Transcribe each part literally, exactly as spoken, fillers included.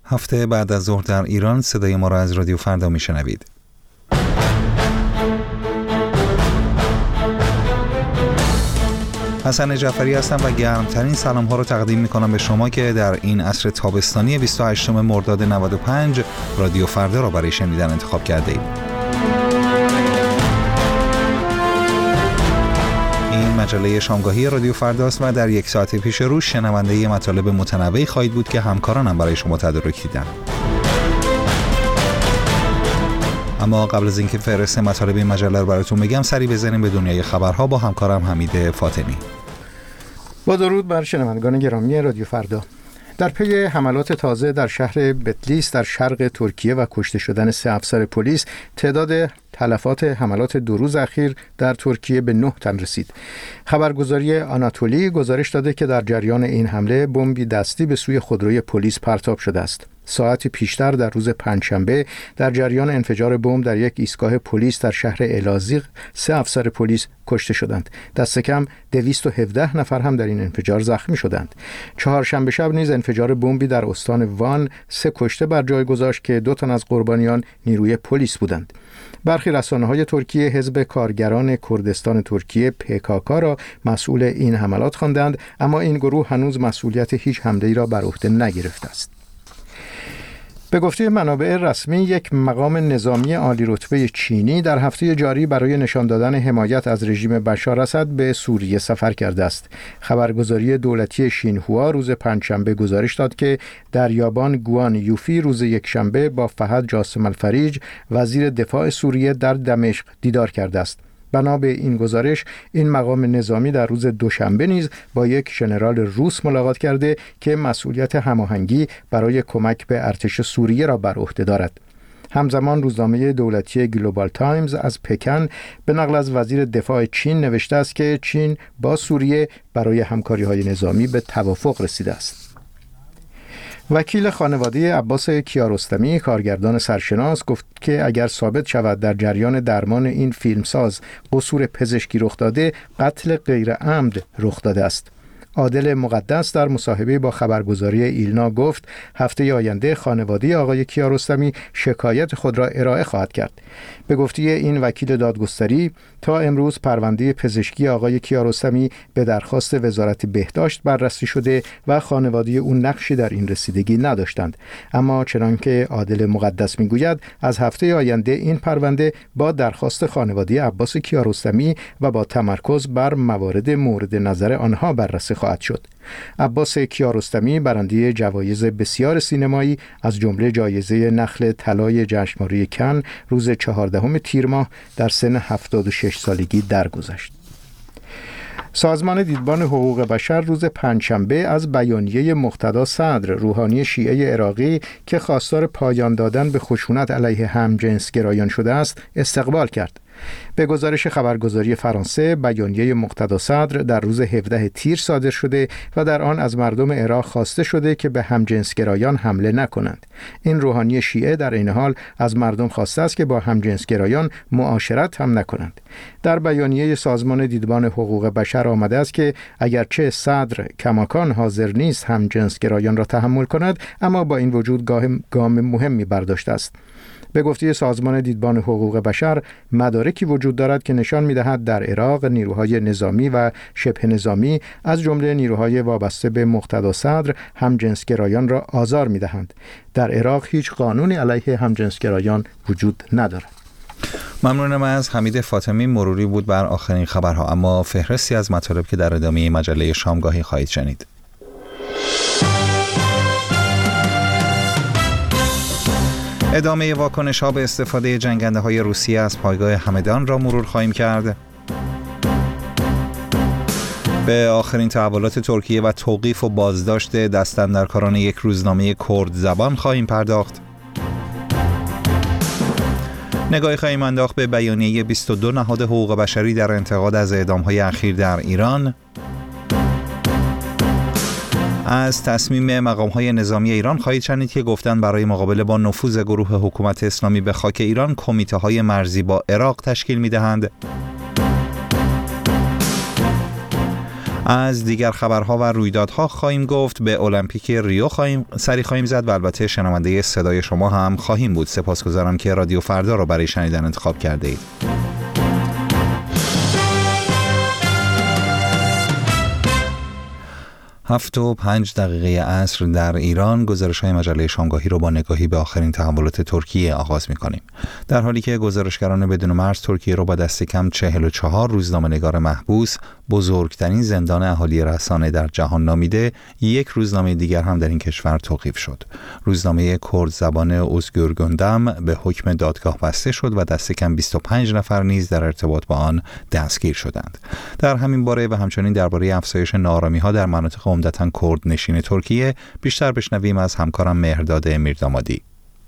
هفته بعد از ظهر در ایران صدای ما را از رادیو فردا میشنوید. حسن جعفری هستم و گرمترین سلام ها رو تقدیم می کنم به شما که در این عصر تابستانی بیست و هشتم مرداد نود و پنج رادیو فردا را برای شنیدن انتخاب کرده اید. این مجله شامگاهی رادیو فرداست و در یک ساعت پیش رو شنونده مطالب متنوعی خواهید بود که همکارانم برای شما تدارک دیدن. اما قبل از اینکه فهرست مطالب این مجله رو براتون بگم، سری بزنیم به دنیای خبرها با همکارم حمید فاطمی. با درود بر شنوندگان گرامی رادیو فردا. در پی حملات تازه در شهر بتلیس در شرق ترکیه و کشته شدن سه افسر پلیس، تعداد تلفات حملات دو روز اخیر در ترکیه به نه تن رسید. خبرگزاری آناتولی گزارش داده که در جریان این حمله بمبی دستی به سوی خودروی پلیس پرتاب شده است. ساعتی پیشتر در روز پنجشنبه در جریان انفجار بمب در یک ایستگاه پلیس در شهر الازیق سه افسر پلیس کشته شدند. دست کم دویست و هفده نفر هم در این انفجار زخمی شدند. چهارشنبه شب نیز انفجار بمبی در استان وان سه کشته بر جای گذاشت که دو تن از قربانیان نیروی پلیس بودند. برخی رسانه‌های ترکیه حزب کارگران کردستان ترکیه پی کی کی را مسئول این حملات خواندند، اما این گروه هنوز مسئولیت هیچ حمله‌ای را بر عهده نگرفته است. به گفته منابع رسمی، یک مقام نظامی عالی رتبه چینی در هفته جاری برای نشان دادن حمایت از رژیم بشار اسد به سوریه سفر کرده است. خبرگزاری دولتی شینهوا روز پنجشنبه گزارش داد که دریابان گوان یوفی روز یکشنبه با فهد جاسم الفریج وزیر دفاع سوریه در دمشق دیدار کرده است. بنا به این گزارش، این مقام نظامی در روز دوشنبه نیز با یک ژنرال روس ملاقات کرده که مسئولیت هماهنگی برای کمک به ارتش سوریه را بر عهده دارد. همزمان روزنامه دولتی گلوبال تایمز از پکن به نقل از وزیر دفاع چین نوشته است که چین با سوریه برای همکاری‌های نظامی به توافق رسیده است. وکیل خانواده عباس کیارستمی، کارگردان سرشناس، گفت که اگر ثابت شود در جریان درمان این فیلمساز قصور پزشکی رخ داده، قتل غیر عمد رخ داده است. عادل مقدس در مصاحبه با خبرگزاری ایلنا گفت هفته آینده خانواده آقای کیارستمی شکایت خود را ارائه خواهد کرد. به گفته این وکیل دادگستری، تا امروز پرونده پزشکی آقای کیارستمی به درخواست وزارت بهداشت بررسی شده و خانواده او نقشی در این رسیدگی نداشتند. اما چنانکه عادل مقدس میگوید، از هفته آینده این پرونده با درخواست خانواده عباس کیارستمی و با تمرکز بر موارد مورد نظر آنها بررسی خواهد شد. عباس کیارستمی برنده جوایز بسیار سینمایی از جمله جایزه نخل طلای جشنواره کن روز چهاردهم تیر ماه در سن هفتاد و شش سالگی درگذشت. سازمان دیدبان حقوق بشر روز پنجشنبه از بیانیه مقتدا صدر، روحانی شیعه عراقی که خواستار پایان دادن به خشونت علیه همجنسگرایان شده است، استقبال کرد. به گزارش خبرگزاری فرانسه، بیانیه مقتدا صدر در روز هفدهم تیر صادر شده و در آن از مردم عراق خواسته شده که به همجنسگرایان حمله نکنند. این روحانی شیعه در این حال از مردم خواسته است که با همجنسگرایان معاشرت هم نکنند. در بیانیه سازمان دیدبان حقوق بشر آمده است که اگرچه صدر کماکان حاضر نیست همجنسگرایان را تحمل کند، اما با این وجود گام مهمی برداشته است. به گفته سازمان دیدبان حقوق بشر، مدارکی وجود دارد که نشان می‌دهد در عراق نیروهای نظامی و شبه نظامی از جمله نیروهای وابسته به مقتدا صدر همجنسگرایان را آزار می‌دهند. در عراق هیچ قانونی علیه همجنسگرایان وجود ندارد. ممنونم از حمید فاطمی. مروری بود بر آخرین خبرها، اما فهرستی از مطالب که در ادامه مجله شامگاهی خواهید شنید. ادامه واکنش‌ها به استفاده جنگنده‌های روسیه از پایگاه همدان را مرور خواهیم کرد. به آخرین تحولات ترکیه و توقیف و بازداشت دستاندرکاران یک روزنامه کرد زبان خواهیم پرداخت. نگاهی خواهیم انداخت به بیانیه بیست و دو نهاد حقوق بشری در انتقاد از اعدام‌های اخیر در ایران. از تصمیم مقام‌های نظامی ایران خواهید شنید که گفتن برای مقابله با نفوذ گروه حکومت اسلامی به خاک ایران کمیته‌های مرزی با عراق تشکیل می‌دهند. از دیگر خبرها و رویدادها خواهیم گفت، به المپیک ریو خواهیم سری خواهیم زد و البته شنونده صدای شما هم خواهیم بود. سپاسگزارم که رادیو فردا را برای شنیدن انتخاب کرده اید. هفت و پنج دقیقه عصر در ایران. گزارش‌های مجله شامگاهی رو با نگاهی به آخرین تحولات ترکیه آغاز می‌کنیم. در حالی که گزارشگران بدون مرز ترکیه رو با دست کم چهل و چهار روزنامه‌نگار محبوس بزرگترین زندان اهالی رسانه در جهان نامیده، یک روزنامه دیگر هم در این کشور توقیف شد. روزنامه کرد زبان اوزگور گوندم به حکم دادگاه بسته شد و دست کم بیست و پنج نفر نیز در ارتباط با آن دستگیر شدند. در همین باره و همچنین درباره افزایش ناآرامی‌ها در مناطق عمدتاً کرد نشین ترکیه بیشتر بشنویم از همکارم مهرداد میردامادی.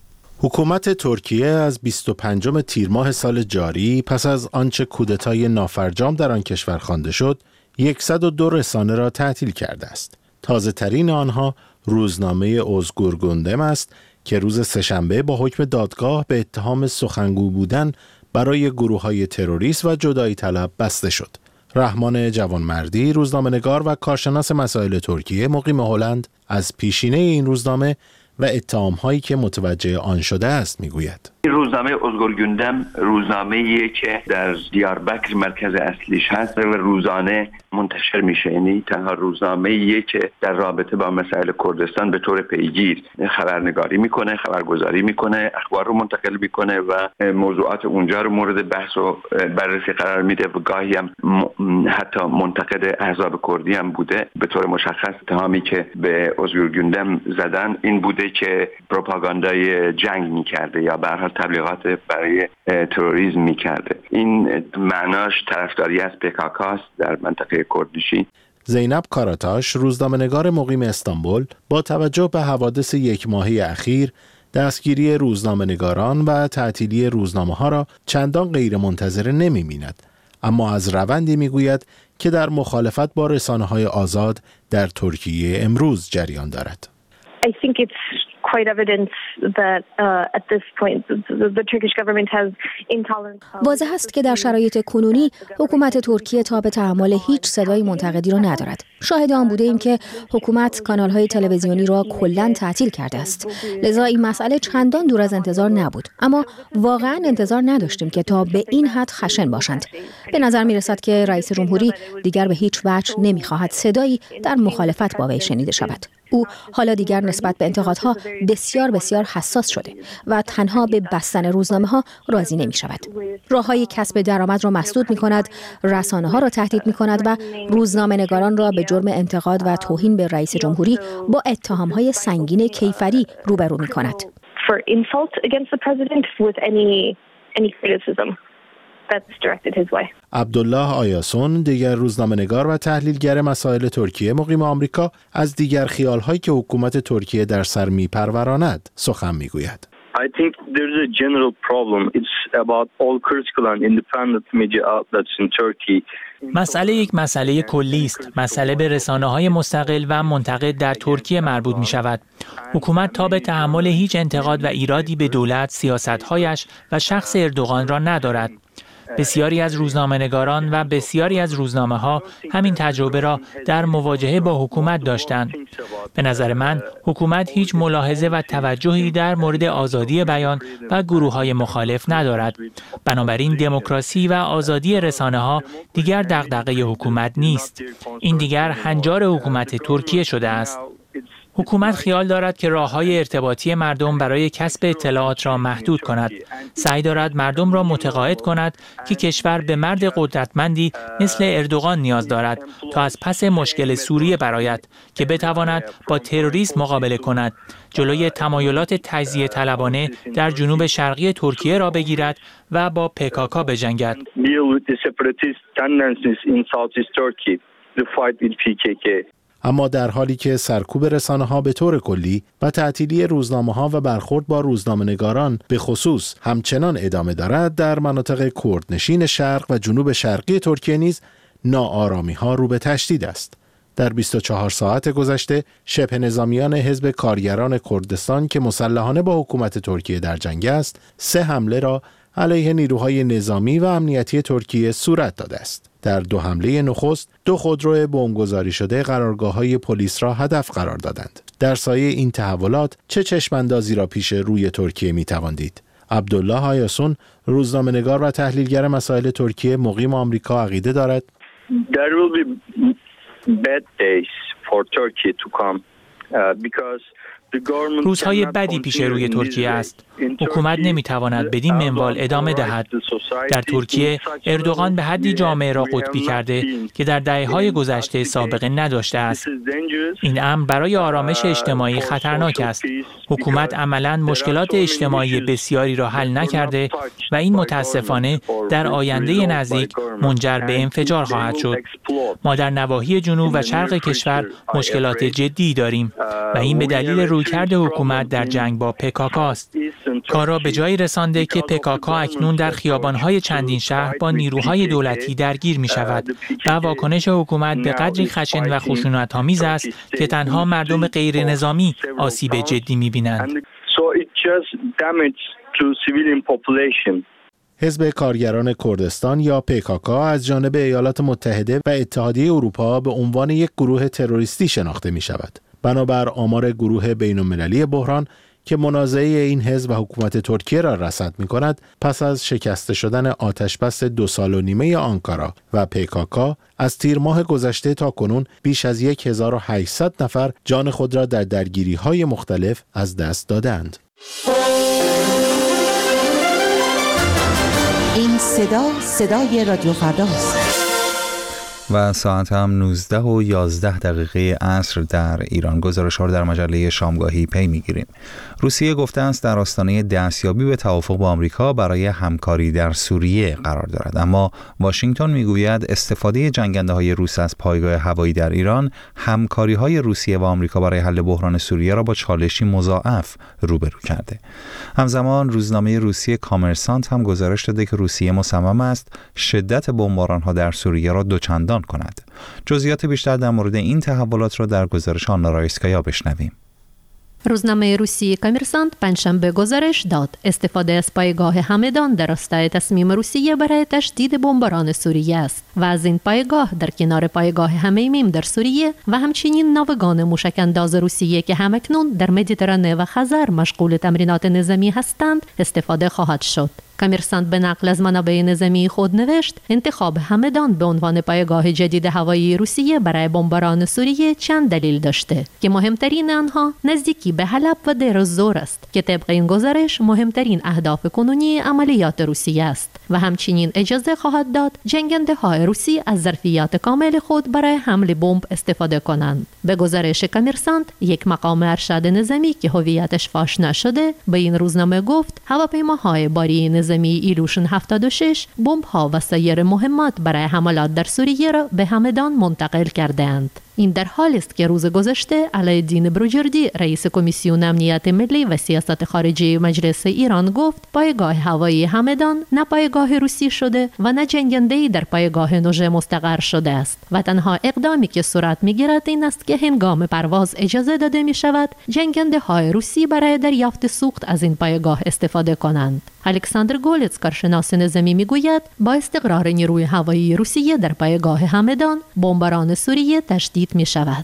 حکومت ترکیه از بیست و پنجم تیر ماه سال جاری پس از آنچه کودتای نافرجام در آن کشور خوانده شد، صد و دو رسانه را تعطیل کرده است. تازه ترین آنها روزنامه اوزگور گوندم است که روز سه‌شنبه با حکم دادگاه به اتهام سخنگو بودن برای گروه‌های تروریست و جدایی طلب بسته شد. رحمان جوانمردی، روزنامه‌نگار و کارشناس مسائل ترکیه مقیم هلند، از پیشینه این روزنامه و اتهام‌هایی که متوجه آن شده است میگوید. این روزنامه اوزگور گوندم روزنامه‌ایه که در دیاربکر مرکز اصلیش هست و روزانه منتشر میشه. یعنی تنها روزنامه‌ایه که در رابطه با مسائل کردستان به طور پیگیر خبرنگاری میکنه، خبرگزاری میکنه، اخبار رو منتقل میکنه و موضوعات اونجا رو مورد بحث و بررسی قرار میده و گاهی هم حتی منتقد احزاب کردی هم بوده. به طور مشخص اتهامی که به اوزگور گوندم زدن این بوده که پروپاگاندای جنگ میکرده یا به هر حال تبلیغات برای تروریسم میکرده. این معناش طرفداری از پکاکاست در منطقه کردنشین. زینب کاراتاش، روزنامه‌نگار مقیم استانبول، با توجه به حوادث یک ماهه اخیر، دستگیری روزنامه‌نگاران و تعطیلی روزنامه‌ها را چندان غیر منتظره نمی‌بیند، اما از روندی میگوید که در مخالفت با رسانه‌های آزاد در ترکیه امروز جریان دارد. I think it's quite evident that uh, at this point the, the Turkish government has intolerant. واضح است که در شرایط کنونی حکومت ترکیه تاب تحمل هیچ صدای منتقدی را ندارد. شاهد آن بوده ایم که حکومت کانال‌های تلویزیونی را کلاً تعطیل کرده است. لذا این مسئله چندان دور از انتظار نبود، اما واقعاً انتظار نداشتیم که تا به این حد خشن باشند. به نظر می‌رسد که رئیس جمهوری دیگر به هیچ وجه نمی‌خواهد صدایی در مخالفت با وی شنیده شود. او حالا دیگر نسبت به انتقادها بسیار بسیار حساس شده و تنها به بستن روزنامه‌ها راضی نمی‌شود. راه‌های کسب درآمد را مسدود می‌کند، رسانه‌ها را تهدید می‌کند و روزنامه‌نگاران را به جرم انتقاد و توهین به رئیس جمهوری با اتهام‌های سنگین کیفری روبرو می‌کند. For insult against the president with any any criticism that's directed his way. عبدالله آیاسون، دیگر روزنامه‌نگار و تحلیلگر مسائل ترکیه مقیم آمریکا، از دیگر خیال‌هایی که حکومت ترکیه در سر می‌پروراند سخن می‌گوید. I think there's a general problem. It's about all critical and independent media outlets in Turkey. مسئله یک مسئله کلی است. مسئله به رسانه‌های مستقل و منتقد در ترکیه مربوط می‌شود. حکومت تا به تحمل هیچ انتقاد و ایرادی به دولت، سیاست‌هایش و شخص اردوغان را ندارد. بسیاری از روزنامه‌نگاران و بسیاری از روزنامه‌ها همین تجربه را در مواجهه با حکومت داشتند. به نظر من حکومت هیچ ملاحظه و توجهی در مورد آزادی بیان و گروه‌های مخالف ندارد. بنابراین دموکراسی و آزادی رسانه‌ها دیگر دغدغه حکومت نیست. این دیگر هنجار حکومت ترکیه شده است. حکومت خیال دارد که راه‌های ارتباطی مردم برای کسب اطلاعات را محدود کند. سعی دارد مردم را متقاعد کند که کشور به مرد قدرتمندی مثل اردوغان نیاز دارد تا از پس مشکل سوریه برآید که بتواند با تروریسم مقابله کند، جلوی تمایلات تجزیه طلبانه در جنوب شرقی ترکیه را بگیرد و با پکاکا بجنگد. اما در حالی که سرکوب رسانه‌ها به طور کلی و تعطیلی روزنامه‌ها و برخورد با روزنامه‌نگاران به خصوص همچنان ادامه دارد، در مناطق کردنشین شرق و جنوب شرقی ترکیه نیز ناآرامی‌ها رو به تشدید است. در بیست و چهار ساعت گذشته شبه نظامیان حزب کارگران کردستان که مسلحانه با حکومت ترکیه در جنگ است، سه حمله را علیه نیروهای نظامی و امنیتی ترکیه صورت داده است. در دو حمله نخست، دو خودرو بمبگذاری شده قرارگاه‌های پلیس را هدف قرار دادند. در سایه این تحولات چه چشماندازی را پیش روی ترکیه می‌توان دید؟ عبدالله آیاسون، روزنامه‌نگار و تحلیلگر مسائل ترکیه مقیم آمریکا عقیده دارد There will be bad days for Turkey to come uh, because روزهای بدی پیش روی ترکیه است. حکومت نمیتواند بدین منوال ادامه دهد. در ترکیه اردوغان به حدی جامعه را قطبی کرده که در دهه‌های گذشته سابقه نداشته است. این امر برای آرامش اجتماعی خطرناک است. حکومت عملاً مشکلات اجتماعی بسیاری را حل نکرده و این متاسفانه در آینده نزدیک منجر به انفجار خواهد شد. ما در نواحی جنوب و شرق کشور مشکلات جدی داریم و این به دلیل رویکرد حکومت در جنگ با پکاک است. کار را به جایی رسانده که پکاک اکنون در خیابان‌های چندین شهر با نیروهای دولتی درگیر می شود و واکنش حکومت به قدری خشن و خشونت‌آمیز است که تنها مردم غیر نظامی آسیب جدی می بینند. حزب کارگران کردستان یا پیکاکا از جانب ایالات متحده و اتحادیه اروپا به عنوان یک گروه تروریستی شناخته می شود. بنابر آمار گروه بین‌المللی بحران که منازعه این حزب و حکومت ترکیه را رصد می کند، پس از شکسته شدن آتشبس دو سال و نیمه آنکارا و پیکاکا از تیر ماه گذشته تا کنون بیش از هزار و هشتصد نفر جان خود را در درگیری‌های مختلف از دست دادند. این صدا صدای رادیو فرداست. و ساعت هم نوزده و یازده دقیقه عصر در ایران. گزارش‌ها را در مجله شامگاهی پی می‌گیریم. روسیه گفته است در آستانه دستیابی به توافق با آمریکا برای همکاری در سوریه قرار دارد، اما واشنگتن میگوید استفاده جنگنده‌های روس از پایگاه هوایی در ایران همکاری‌های روسیه و آمریکا برای حل بحران سوریه را با چالشی مضاعف روبرو کرده. همزمان روزنامه روسیه کامرسانت هم گزارش داده که روسیه مصمم است شدت بمباران‌ها در سوریه را دوچندان کند. جزئیات بیشتر در مورد این تحولات را در گزارش آنا رایسکایا بشنویم. روزنامه روسی کامرسانت پنجشنبه گزارش داد استفاده از پایگاه همدان در راستای تصمیم روسیه برای تشدید بمباران سوریه است و از این پایگاه در کنار پایگاه حمیمیم در سوریه و همچنین ناوگان موشک‌انداز روسیه که همکنون در مدیترانه و خزر مشغول تمرینات نظامی هستند استفاده خواهد شد. کامرسانت به نقل از منابع نظامی خود نوشت انتخاب همدان به عنوان پایگاه جدید هوایی روسیه برای بمباران سوریه چند دلیل داشته که مهمترین آنها نزدیکی به حلب و دیر الزور است که طبق این گزارش مهمترین اهداف کنونی عملیات روسیه است و همچنین اجازه خواهد داد جنگنده های روسی از ظرفیت کامل خود برای حمل بمب استفاده کنند. به گزارش کامرسانت یک مقام ارشد نظامی که هویتش فاش نشده به این روزنامه گفت هواپیماهای باری نظامی ایلوشن هفتاد و شش بمب‌ها و سایر مهمات برای حملات در سوریه را به همدان منتقل کرده‌اند. این در حالی است که روز گذشته علایالدین بروجردی رئیس کمیسیون امنیت ملی و سیاست خارجی مجلس ایران گفت پایگاه هوایی همدان نه پایگاه روسی شده و نه جنگنده‌ای در پایگاه نوژه مستقر شده است و تنها اقدامی که صورت می‌گیرد این است که هنگام پرواز اجازه داده می‌شود جنگنده‌های روسی برای دریافت سوخت از این پایگاه استفاده کنند. الکساندر گولتس کارشناس نظامی میگوید با استقرار نیروی هوایی روسیه در پایگاه همدان بمباران سوریه تشدید می شود.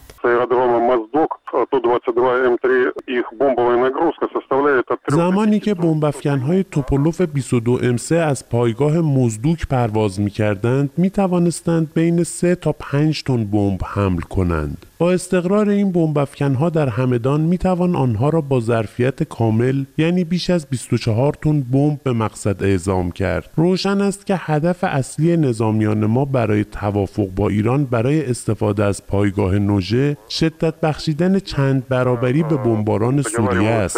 زمانی که بمب‌افکن‌های توپولوف بیست و دو ام سه از پایگاه مزدوک پرواز می‌کردند می‌توانستند بین سه تا پنج تن بمب حمل کنند. با استقرار این بمب‌افکن‌ها در همدان می‌توان آنها را با ظرفیت کامل یعنی بیش از بیست و چهار تن بمب به مقصد اعزام کرد. روشن است که هدف اصلی نظامیان ما برای توافق با ایران برای استفاده از پایگاه نوژه شدت بخشیدن چند برابری به بمباران سوریه است.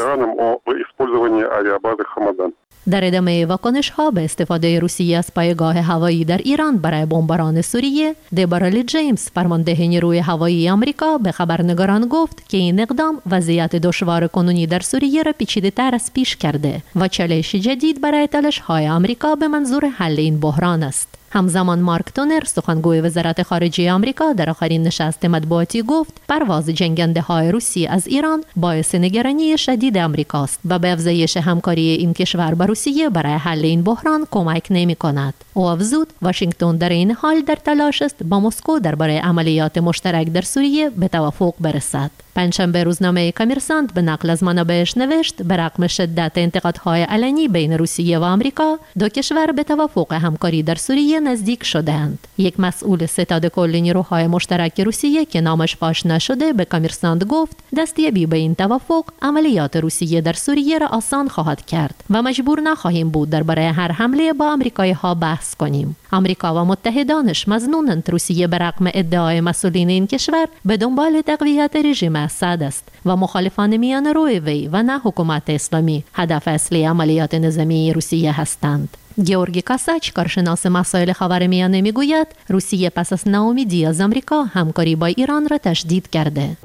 در ادامه واکنش‌ها به استفاده روسیه از پایگاه هوایی در ایران برای بمباران سوریه، دبورا لی جیمز فرمانده نیروی هوایی آمریکا به خبرنگاران گفت که این اقدام وضعیت دشوار کنونی در سوریه را پیچیده‌تر از پیش کرده و چالش جدید برای تلاش‌های آمریکا به منظور حل این بحران است. همزمان مارک تونر سخنگوی وزارت خارجه آمریکا در آخرین نشست مطبوعاتی گفت پرواز جنگنده های روسی از ایران باعث نگرانی شدید آمریکاست و به افزایش همکاری این کشور با روسیه برای حل این بحران کمک نمی کند. او افزود واشنگتن در این حال در تلاش است با مسکو درباره عملیات مشترک در سوریه به توافق برسد. پنجشنبه روزنامه کامرسانت به نقل از منابعش نوشت به رغم شدت انتقادهای علنی بین روسیه و آمریکا، دو کشور به توافق همکاری در سوریه نزدیک شدند. یک مسئول ستاد کل نیروهای مشترک روسیه که نامش فاش نشده به کامرسانت گفت دستیابی به این توافق عملیات روسیه در سوریه را آسان خواهد کرد و مجبور نخواهیم بود درباره هر حمله با آمریکایی ها بحث کنیم. آمریکا و متحدانش مظنونند روسیه به رغم ادعای مسئولین این کشور به دنبال تقویت رژیم اسد است و مخالفان میان روی وی و نه حکومت اسلامی هدف اصلی عملیات نظامی روسیه هستند. گیورگی کاساچ کارشناس مسائل خاورمیانه میگوید روسیه پس از ناامیدی از آمریکا همکاری با ایران را تشدید کرده.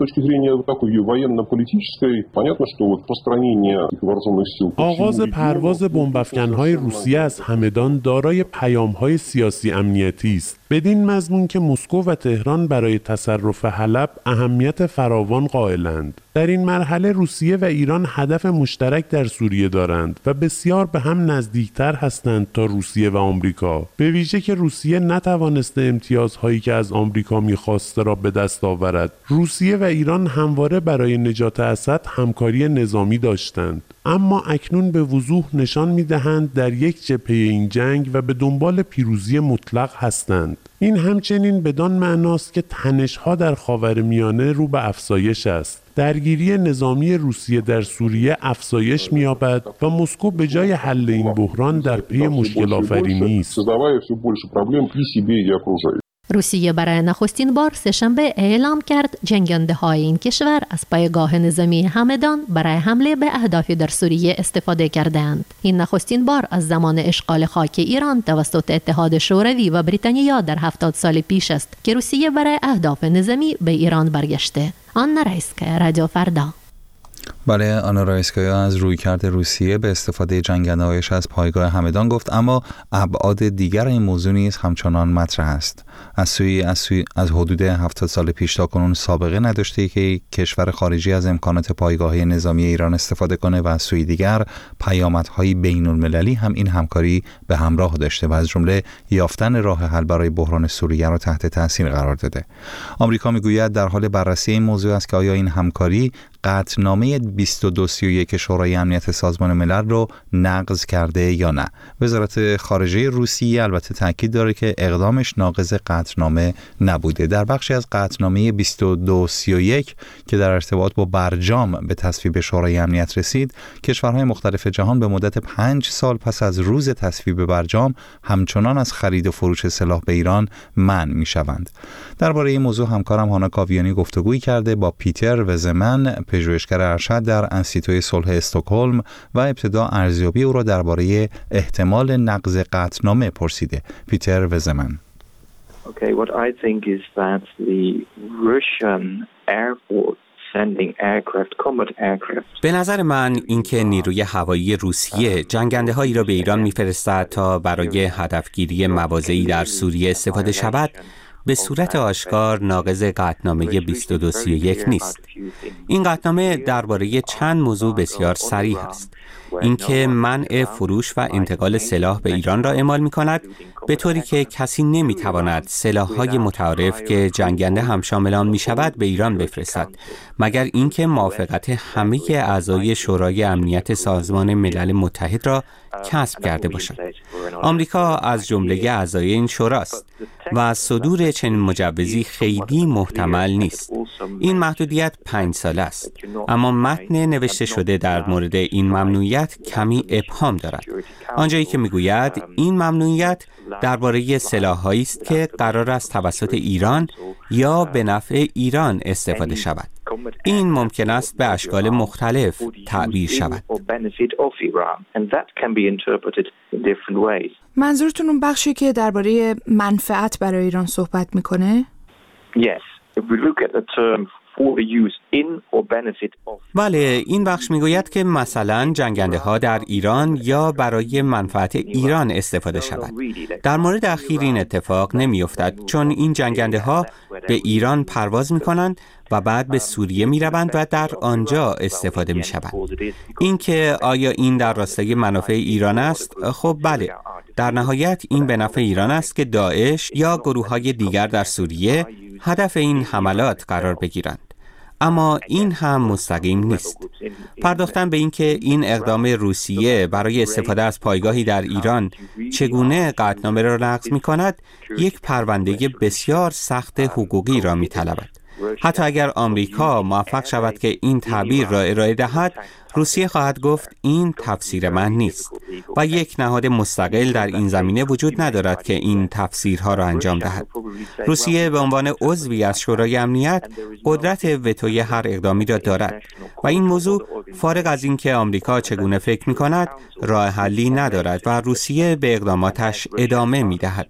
آغاز پرواز بمب‌افکن‌های روسیه از همدان دارای پیام‌های سیاسی امنیتی است. بدین مضمون که مسکو و تهران برای تصرف حلب اهمیت فراوان قائلند. در این مرحله روسیه و ایران هدف مشترک در سوریه دارند و بسیار به هم نزدیکتر هستند تا روسیه و آمریکا. به ویژه که روسیه نتوانسته امتیازهایی که از آمریکا می‌خواسته را به دست آورد. روسیه و ایران همواره برای نجات اسد همکاری نظامی داشتند. اما اکنون به وضوح نشان می‌دهند در یک جبهه این جنگ و به دنبال پیروزی مطلق هستند. این همچنین بدان معناست که تنش‌ها در خاورمیانه رو به افزایش است. درگیری نظامی روسیه در سوریه افزایش می‌یابد و مسکو به جای حل این بحران در پی مشکل آفرینی است. روسیه برای نخستین بار سه‌شنبه اعلام کرد جنگنده های این کشور از پایگاه نظامی همدان برای حمله به اهدافی در سوریه استفاده کردند. این نخستین بار از زمان اشغال خاک ایران توسط اتحاد شوروی و بریتانیا در هفتاد سال پیش است که روسیه برای اهداف نظامی به ایران برگشته. آنا رایسکایا، رادیو فردا. بله، آنا رایسکایا از رویکرد روسیه به استفاده جنگنده‌هایش از پایگاه همدان گفت، اما ابعاد دیگر این موضوع نیز همچنان مطرح است. از سوی از, سوی از حدود هفتاد سال پیش تا کنون سابقه نداشته که کشور خارجی از امکانات پایگاه‌های نظامی ایران استفاده کنه و از سوی دیگر پیامدهای بین‌المللی هم این همکاری به همراه داشته و از جمله یافتن راه حل برای بحران سوریه را تحت تاثیر قرار داده. آمریکا میگوید در حال بررسی این موضوع است که آیا این همکاری قطعنامه بیست و دو سی و یک شورای امنیت سازمان ملل رو نقض کرده یا نه. وزارت خارجه روسیه البته تاکید داره که اقدامش ناقض قطعنامه نبوده. در بخشی از قطعنامه بیست و دو سی و یک که در ارتباط با برجام به تصویب شورای امنیت رسید، کشورهای مختلف جهان به مدت پنج سال پس از روز تصویب برجام همچنان از خرید و فروش سلاح به ایران منع می‌شوند. درباره این موضوع همکارم هانا کاویانی گفتگویی کرده با پیتر وزمن، پژوهشگر ارشد در انستیتوی صلح استکهلم، و ابتدا ارزیابی او را درباره احتمال نقض قطعنامه پرسیده. پیتر وزمن: Okay, what I think is that the Russian Air Force sending aircraft, combat aircraft. به نظر من اینکه نیروی هوایی روسیه جنگنده هایی را به ایران می‌فرستد تا برای هدفگیری مواضعی در سوریه استفاده شود، به صورت آشکار ناقض قطعنامه بیست و دو سی و یک نیست. این قطعنامه درباره چند موضوع بسیار صریح است. اینکه منع فروش و انتقال سلاح به ایران را اعمال می‌کند، به طوری که کسی نمی‌تواند سلاح‌های متعارف که جنگنده هم شامل آن می‌شود به ایران بفرستد، مگر اینکه موافقت همه اعضای شورای امنیت سازمان ملل متحد را کسب کرده باشد. آمریکا از جمله اعضای این شوراست و صدور چنین مجوزی خیلی محتمل نیست. این محدودیت پنج ساله است، اما متن نوشته شده در مورد این ممنوعیت کمی ابهام دارد. آنجایی که میگوید این ممنوعیت درباره سلاح‌هایی است که قرار است توسط ایران یا به نفع ایران استفاده شود. این ممکن است به اشکال مختلف تعبیر شود. منظورتون اون بخشی که درباره منفعت برای ایران صحبت میکنه؟ Yes. If we look at the term بله، این بخش میگوید که مثلا جنگنده ها در ایران یا برای منفعت ایران استفاده شود. در مورد اخیر این اتفاق نمیافتد، چون این جنگنده ها به ایران پرواز میکنند و بعد به سوریه می روند و در آنجا استفاده می شوند. این که آیا این در راستای منافع ایران است؟ خب بله، در نهایت این به نفع ایران است که داعش یا گروه های دیگر در سوریه هدف این حملات قرار بگیرند. اما این هم مستقیم نیست. پرداختن به این که این اقدام روسیه برای استفاده از پایگاهی در ایران چگونه قطعنامه را نقض می کند، یک پرونده بسیار سخت حقوقی را می طلبد. حتی اگر آمریکا موفق شود که این تعبیر را ارائه دهد، روسیه خواهد گفت این تفسیر من نیست و یک نهاد مستقل در این زمینه وجود ندارد که این تفسیرها را انجام دهد. روسیه به عنوان عضوی از شورای امنیت قدرت وتوی هر اقدامی را دارد و این موضوع فارغ از اینکه آمریکا چگونه فکر می‌کند راه حلی ندارد و روسیه به اقداماتش ادامه می‌دهد.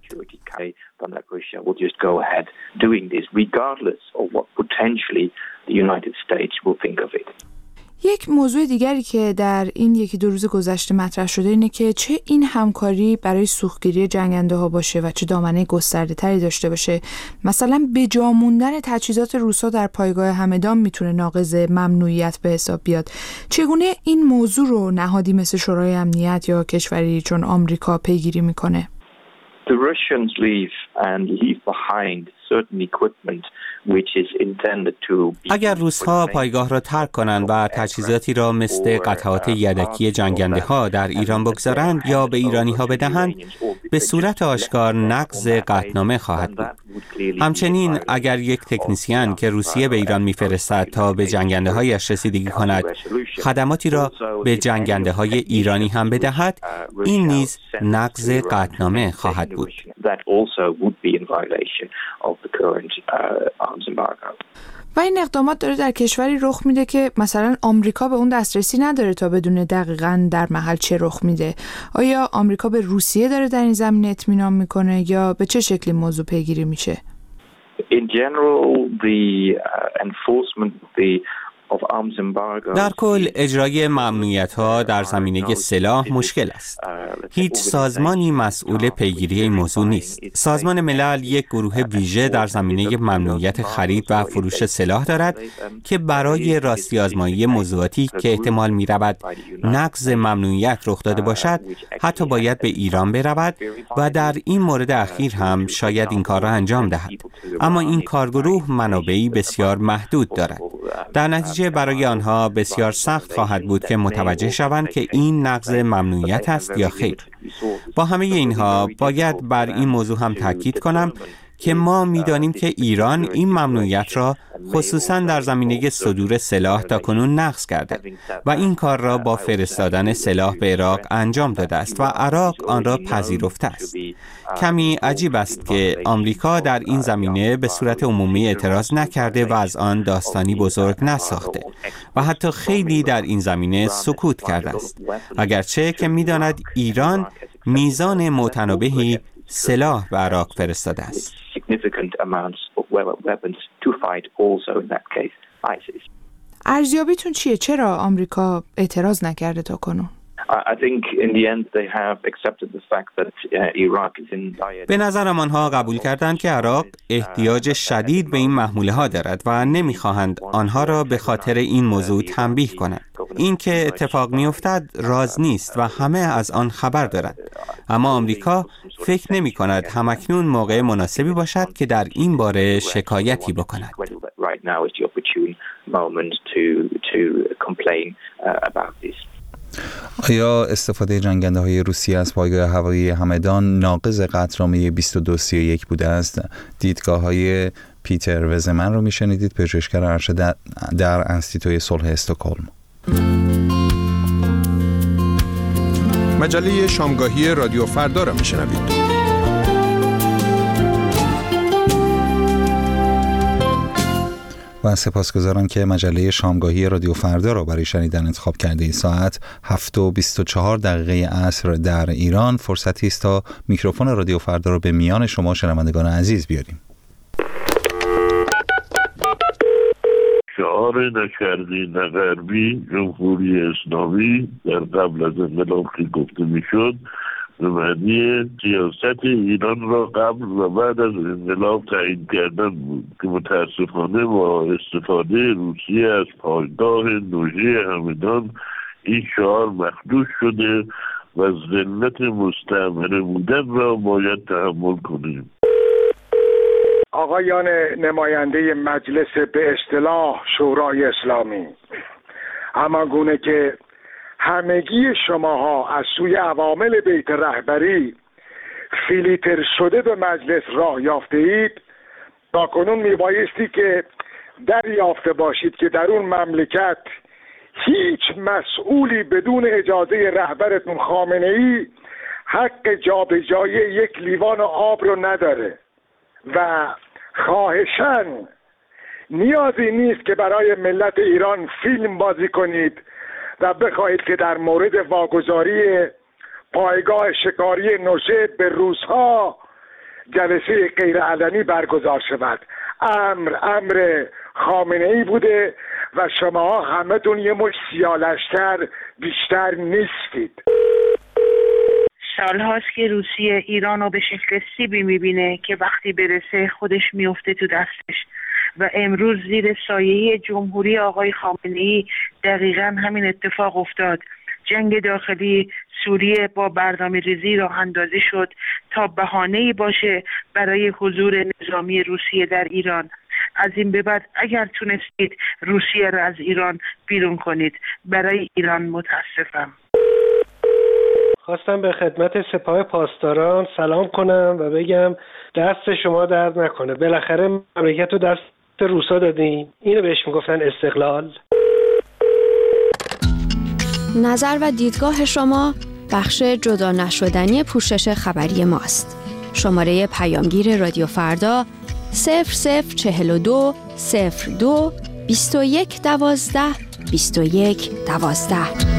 that Russia will just go ahead doing this regardless of what potentially the United States will think of it. یک موضوع دیگری که در این یکی دو روز گذشته مطرح شده اینه که چه این همکاری برای سوختگیری جنگنده ها باشه و چه دامنه گسترده تری داشته باشه. مثلا به جا موندن تجهیزات روسا در پایگاه همدان میتونه ناقض ممنوعیت به حساب بیاد. چگونه این موضوع رو نهادی مثل شورای امنیت یا کشوری چون آمریکا پیگیری میکنه؟ The Russians leave and leave behind certain equipment which is intended to be. اگر روس‌ها پایگاه را ترک کنند و تجهیزاتی را مثل قطعات یدکی جنگنده ها در ایران بگذارند یا به ایرانی ها بدهند، به صورت آشکار نقض قطعنامه خواهد بود. همچنین اگر یک تکنیسیان که روسیه به ایران میفرستد تا به جنگنده هایش رسیدگی کند خدماتی را به جنگنده های ایرانی هم بدهد، این نیز نقض قطعنامه خواهد بود. و این اقدامات داره در کشوری رخ میده که مثلا آمریکا به اون دسترسی نداره تا بدونه دقیقاً در محل چه رخ میده. آیا آمریکا به روسیه داره در این زمینه اطمینان میکنه یا به چه شکلی موضوع پیگیری میشه؟ In general, the uh, enforcement of the در کل اجرای ممنوعیت‌ها در زمینه سلاح مشکل است. هیچ سازمانی مسئول پیگیری این موضوع نیست. سازمان ملل یک گروه ویژه در زمینه ممنوعیت خرید و فروش سلاح دارد که برای راستی آزمایی موضوعاتی که احتمال می‌رود نقض ممنوعیت رخ داده باشد، حتی باید به ایران برود و در این مورد اخیر هم شاید این کار را انجام دهد. اما این کارگروه منابعی بسیار محدود دارد. در نتیجه برای آنها بسیار سخت خواهد بود که متوجه شوند که این نقض ممنوعیت است یا خیر. با همه اینها باید بر این موضوع هم تاکید کنم که ما می‌دانیم که ایران این ممنوعیت را خصوصاً در زمینه صدور سلاح تاکنون نقض کرده و این کار را با فرستادن سلاح به عراق انجام داده است و عراق آن را پذیرفته است. کمی عجیب است که آمریکا در این زمینه به صورت عمومی اعتراض نکرده و از آن داستانی بزرگ نساخته و حتی خیلی در این زمینه سکوت کرده است، اگرچه که می‌داند ایران میزان متنابهی سلاح به عراق فرستاده است. ارزیابیتون چیه؟ چرا آمریکا اعتراض نکرده تا کنون؟ به نظرم آنها قبول کردند که عراق احتیاج شدید به این محموله ها دارد و نمیخواهند آنها را به خاطر این موضوع تنبیه کنند. این که اتفاق میافتد راز نیست و همه از آن خبر دارند. اما آمریکا فکر نمی کند همکنون موقع مناسبی باشد که در این باره شکایتی بکند. آیا استفاده جنگنده های روسیه از پایگاه هوایی همدان ناقض قطعنامه بیست و دو سی و یک بوده است؟ دیدگاه های پیتر وزمن رو میشنیدید، پژوهشگر ارشد در انستیتوی صلح استکهلم. مجله شامگاهی رادیو فردا را میشنوید. و سپاسگزارم که مجله شامگاهی رادیو فردا را برای شنیدن انتخاب کرده. ساعت هفت و بیست و چهار دقیقه عصر در ایران فرصتی است تا میکروفون رادیو فردا را به میان شما شنوندگان عزیز بیاریم. نهار نه شرقی نه غربی جمهوری اسلامی در قبل از انقلاب که گفته میشد به معنی سیاست ایران را قبل و بعد از انقلاب تعیین کردن بود که متاسفانه با استفاده روسیه از پایگاه نوژه همدان این شعار مخدوش شده و ذلت مستعمره بودن را باید تحمل کنیم. آقایان نماینده مجلس به اصطلاح شورای اسلامی، همانگونه که همگی شماها از سوی عوامل بیت رهبری فیلیتر شده به مجلس راه یافته اید، تا کنون میبایستی که دریافته باشید که در اون مملکت هیچ مسئولی بدون اجازه رهبرتون خامنه ای حق جابجایی یک لیوان آب رو نداره و خواهشاً نیازی نیست که برای ملت ایران فیلم بازی کنید و بخواهید که در مورد واگذاری پایگاه شکاری نوشه به روس‌ها جلسه غیرعلنی برگزار شود. امر امر خامنه‌ای بوده و شما همه‌تون یه مش سیاه‌لشکر بیشتر نیستید. سالهاست که روسیه ایران رو به شکل سیبی میبینه که وقتی برسه خودش میفته تو دستش و امروز زیر سایه جمهوری آقای خامنه‌ای دقیقاً همین اتفاق افتاد. جنگ داخلی سوریه با برنامه ریزی راه اندازی شد تا بهانه‌ای باشه برای حضور نظامی روسیه در ایران. از این به بعد اگر تونستید روسیه را از ایران بیرون کنید، برای ایران متاسفم. خواستم به خدمت سپاه پاسداران سلام کنم و بگم دست شما درد نکنه. بالاخره مملکت رو دست روسا دادین. اینو بهش میگفتن استقلال. نظر و دیدگاه شما بخش جدا نشدنی پوشش خبری ماست. شماره پیامگیر رادیو فردا صفر صفر چهل و دو صفر دو بیست و یک دوازده بیست و یک دوازده.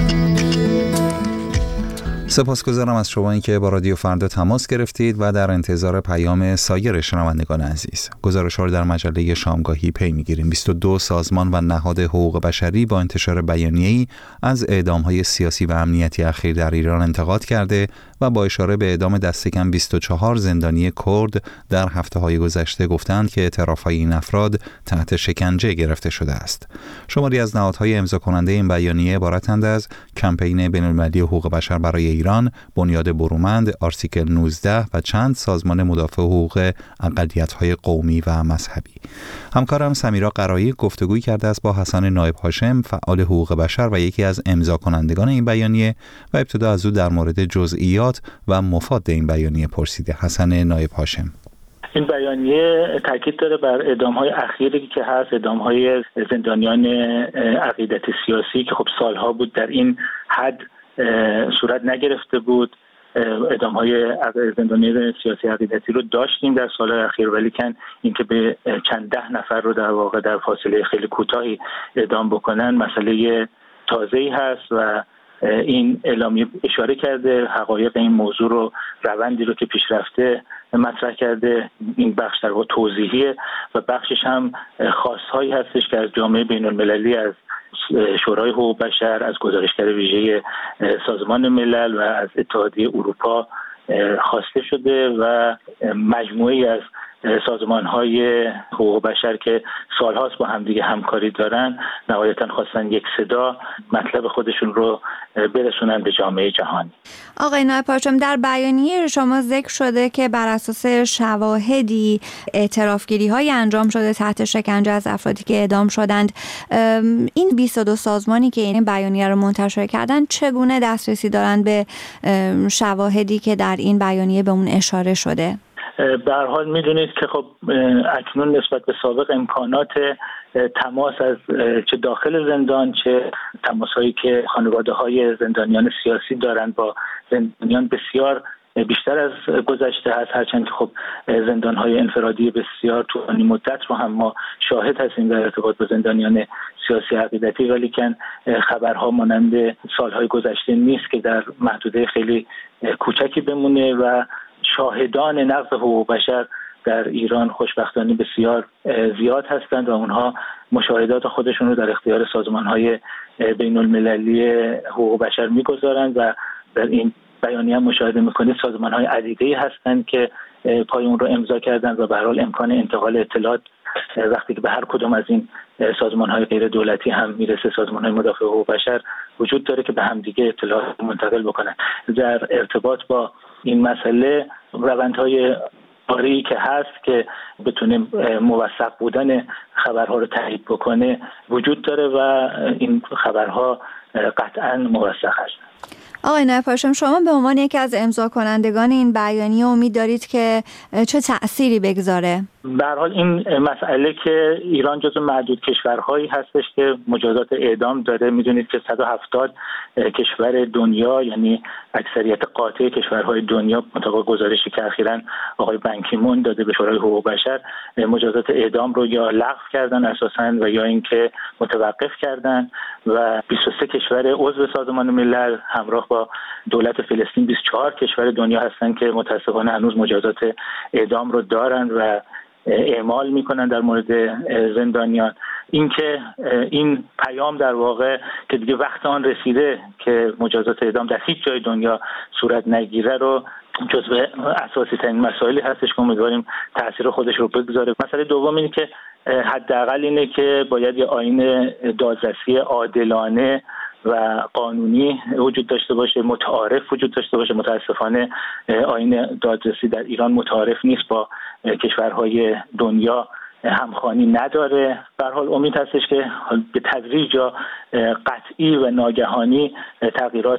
سپاسگزارم از شما اینکه با رادیو فردا تماس گرفتید و در انتظار پیام سایر شنوندگان عزیز. گزارش‌ها را در مجله شامگاهی پی می‌گیریم. بیست و دو سازمان و نهاد حقوق بشری با انتشار بیانیه‌ای از اعدام‌های سیاسی و امنیتی اخیر در ایران انتقاد کرده و با اشاره به اعدام دست کم بیست و چهار زندانی کرد در هفته‌های گذشته گفتند که اعتراف‌های این افراد تحت شکنجه گرفته شده است. شماری از نهادهای امضا کننده این بیانیه عبارتند از کمپین بین‌المللی حقوق بشر برای ایران، بنیاد برومند، آرتیکل نوزده و چند سازمان مدافع حقوق اقلیت‌های قومی و مذهبی. همکارم سمیرا قرایی گفتگوی کرده است با حسن نایب هاشم، فعال حقوق بشر و یکی از امضا کنندگان این بیانیه و ابتدا از او در مورد جزئیات و مفاد این بیانیه پرسیده. حسن نایب هاشم: این بیانیه تاکید داره بر اعدام‌های اخیری که هست، اعدام‌های زندانیان عقیدت سیاسی که خب سالها بود در این حد صورت نگرفته بود. اعدام‌های زندانیان سیاسی عقیدتی رو داشتیم در سال‌های اخیر، ولی کن اینکه به چند ده نفر رو در واقع در فاصله خیلی کوتاهی اعدام بکنن مسئله تازه‌ای هست و این اعلامیه اشاره کرده حقایق این موضوع رو، روندی رو که پیشرفته مطرح کرده. این بخش در واقع توضیحیه و بخشش هم خواست‌هایی هستش که از جامعه بین‌المللی، از شورای حقوق بشر، از گزارشگر ویژه سازمان ملل و از اتحادیه اروپا خواسته شده و مجموعه‌ای از سازمان‌های حقوق بشر که سال‌هاست با همدیگه همکاری دارن نهایتاً خواستن یک صدا مطلب خودشون رو برسونن به جامعه جهانی. آقای نایب هاشم، در بیانیه شما ذکر شده که بر اساس شواهدی اعترافگیری‌های انجام شده تحت شکنجه از افرادی که اعدام شدند. این بیست و دو سازمانی که این بیانیه رو منتشر کردن چگونه دسترسی دارند به شواهدی که در این بیانیه به اون اشاره شده؟ به هر حال میدونید که خب اکنون نسبت به سابق امکانات تماس از چه داخل زندان چه تماس‌هایی که خانواده‌های زندانیان سیاسی دارند با زندانیان بسیار بیشتر از گذشته هست، هرچند که خب زندان‌های انفرادی بسیار طولانی مدت رو هم ما شاهد هستیم در ارتباط با زندانیان سیاسی عقیدتی، ولی که خبرها مانند سال‌های گذشته نیست که در محدوده خیلی کوچکی بمونه و شاهدان نقض حقوق بشر در ایران خوشبختانه بسیار زیاد هستند و اونها مشاهدات خودشون رو در اختیار سازمان‌های بین المللی حقوق بشر می‌گذارند و در این بیانیه هم مشاهده می‌کنید سازمان‌های عدیده‌ای هستند که پای اون رو امضا کردند و به هر حال امکان انتقال اطلاعات وقتی که به هر کدوم از این سازمان‌های غیر دولتی هم میرسه، سازمان‌های مدافع حقوق بشر وجود داره که به هم دیگه اطلاعات منتقل بکنن. در ارتباط با این مسئله روندهای آری که هست که بتونیم موثق بودن خبرها رو تایید بکنه وجود داره و این خبرها قطعاً موثق هست. آقای نایب پاشم، شما به عنوان یکی از امضا کنندگان این بیانیه امید دارید که چه تأثیری بگذاره؟ به هر حال این مسئله که ایران جزو معدود کشورهایی هستش که مجازات اعدام داره. میدونید که صد و هفتاد کشور دنیا، یعنی اکثریت قاطع کشورهای دنیا، مطابق گزارشی که اخیراً آقای بن کی مون داده به شورای حقوق بشر، مجازات اعدام رو یا لغو کردن اساساً و یا اینکه متوقف کردن و بیست و سه کشور عضو سازمان ملل همراه با دولت فلسطین بیست و چهار کشور دنیا هستن که متاسفانه هنوز مجازات اعدام رو دارن و اعمال میکنن در مورد زندانیان. اینکه این پیام در واقع که دیگه وقت آن رسیده که مجازات اعدام در هیچ جای دنیا صورت نگیره رو جزو اساسی ترین مسائلی هستش که امیدواریم تاثیر خودش رو بگذاره. مسئله دوم اینه که حداقل اینه که باید یه آیین دادرسی عادلانه و قانونی وجود داشته باشه، متعارف وجود داشته باشه. متاسفانه آیین دادرسی در ایران متعارف نیست، با کشورهای دنیا همخوانی نداره. به هر حال امید هستش که به تدریج یا قطعی و ناگهانی تغییرات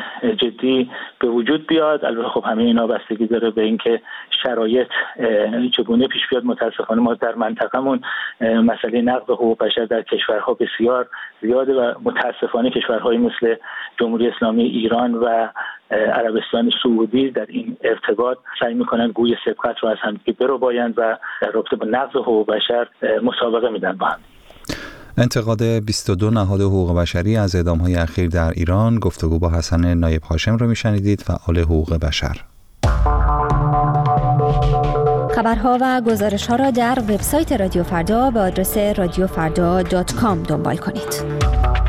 جدی به وجود بیاد. البته خب همه اینا بستگی داره به اینکه شرایط چگونه پیش بیاد. متاسفانه ما در منطقه‌مون مسئله نقض حقوق بشر در کشورها بسیار زیاده و متاسفانه کشورهای مثل جمهوری اسلامی ایران و عربستان سعودی در این ارتباط سعی میکنن گوی سبقت رو از همدیگه بربایند و در رابطه با نقض حقوق بشر مسابقه میدن با هم. انتقاد بیست و دو نهاد حقوق بشری از اعدام‌های اخیر در ایران. گفتگو با حسن نایب هاشم رو میشنیدید، فعال حقوق بشر. خبرها و گزارش‌ها را در وبسایت رادیو فردا با آدرس رادیو فردا دات کام دنبال کنید.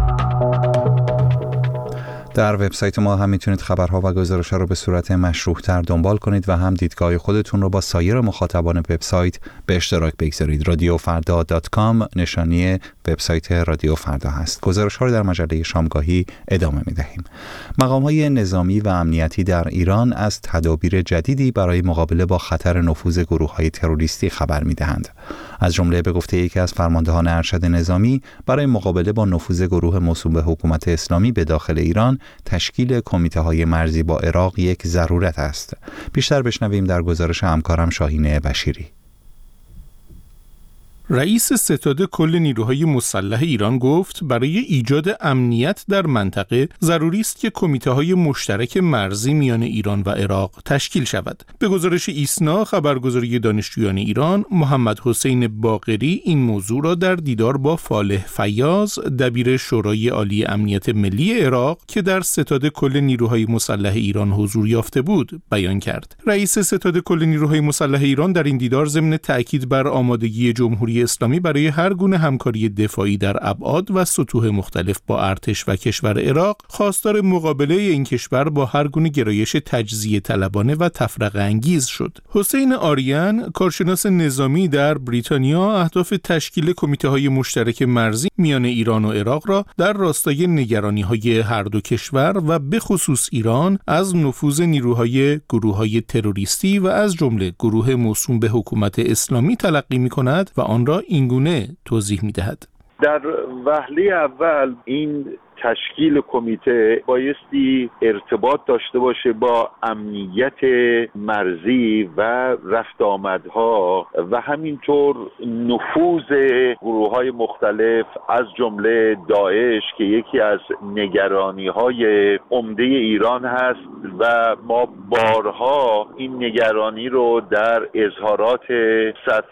در وبسایت ما هم میتونید خبرها و گزارش‌ها رو به صورت مشروح‌تر دنبال کنید و هم دیدگاه خودتون رو با سایر مخاطبان وبسایت به اشتراک بگذارید. رادیو فردا دات کام نشانی وبسایت رادیو فردا هست. گزارش‌ها رو در مجله شامگاهی ادامه می‌دهیم. مقام‌های نظامی و امنیتی در ایران از تدابیر جدیدی برای مقابله با خطر نفوذ گروه‌های تروریستی خبر می‌دهند. از جمله به گفته یکی از فرماندهان ارشد نظامی، برای مقابله با نفوذ گروه موسوم به حکومت اسلامی به داخل ایران، تشکیل کمیته‌های مرزی با عراق یک ضرورت است. بیشتر بشنویم در گزارش همکارم شاهین بشیری. رئیس ستاد کل نیروهای مسلح ایران گفت برای ایجاد امنیت در منطقه ضروری است که کمیته‌های مشترک مرزی میان ایران و عراق تشکیل شود. به گزارش ایسنا خبرگزاری دانشجویان ایران، محمد حسین باقری این موضوع را در دیدار با فالح فیاض، دبیر شورای عالی امنیت ملی عراق که در ستاد کل نیروهای مسلح ایران حضور یافته بود، بیان کرد. رئیس ستاد کل نیروهای مسلح ایران در این دیدار ضمن تأکید بر آمادگی جمهوری اسلامی برای هر گونه همکاری دفاعی در ابعاد و سطوح مختلف با ارتش و کشور عراق، خواستار مقابله این کشور با هر گونه گرایش تجزیه طلبانه و تفرقه انگیز شد. حسین آریان، کارشناس نظامی در بریتانیا، اهداف تشکیل کمیته‌های مشترک مرزی میان ایران و عراق را در راستای نگرانی‌های هر دو کشور و به خصوص ایران از نفوذ نیروهای گروه‌های تروریستی و از جمله گروه موسوم به حکومت اسلامی تلقی می‌کند و آن را اینگونه توضیح می‌دهد. در وهله اول این تشکیل کمیته بایستی ارتباط داشته باشه با امنیت مرزی و رفت آمدها و همینطور نفوذ گروه‌های مختلف از جمله داعش که یکی از نگرانی‌های عمده ایران هست و ما بارها این نگرانی رو در اظهارات سطحی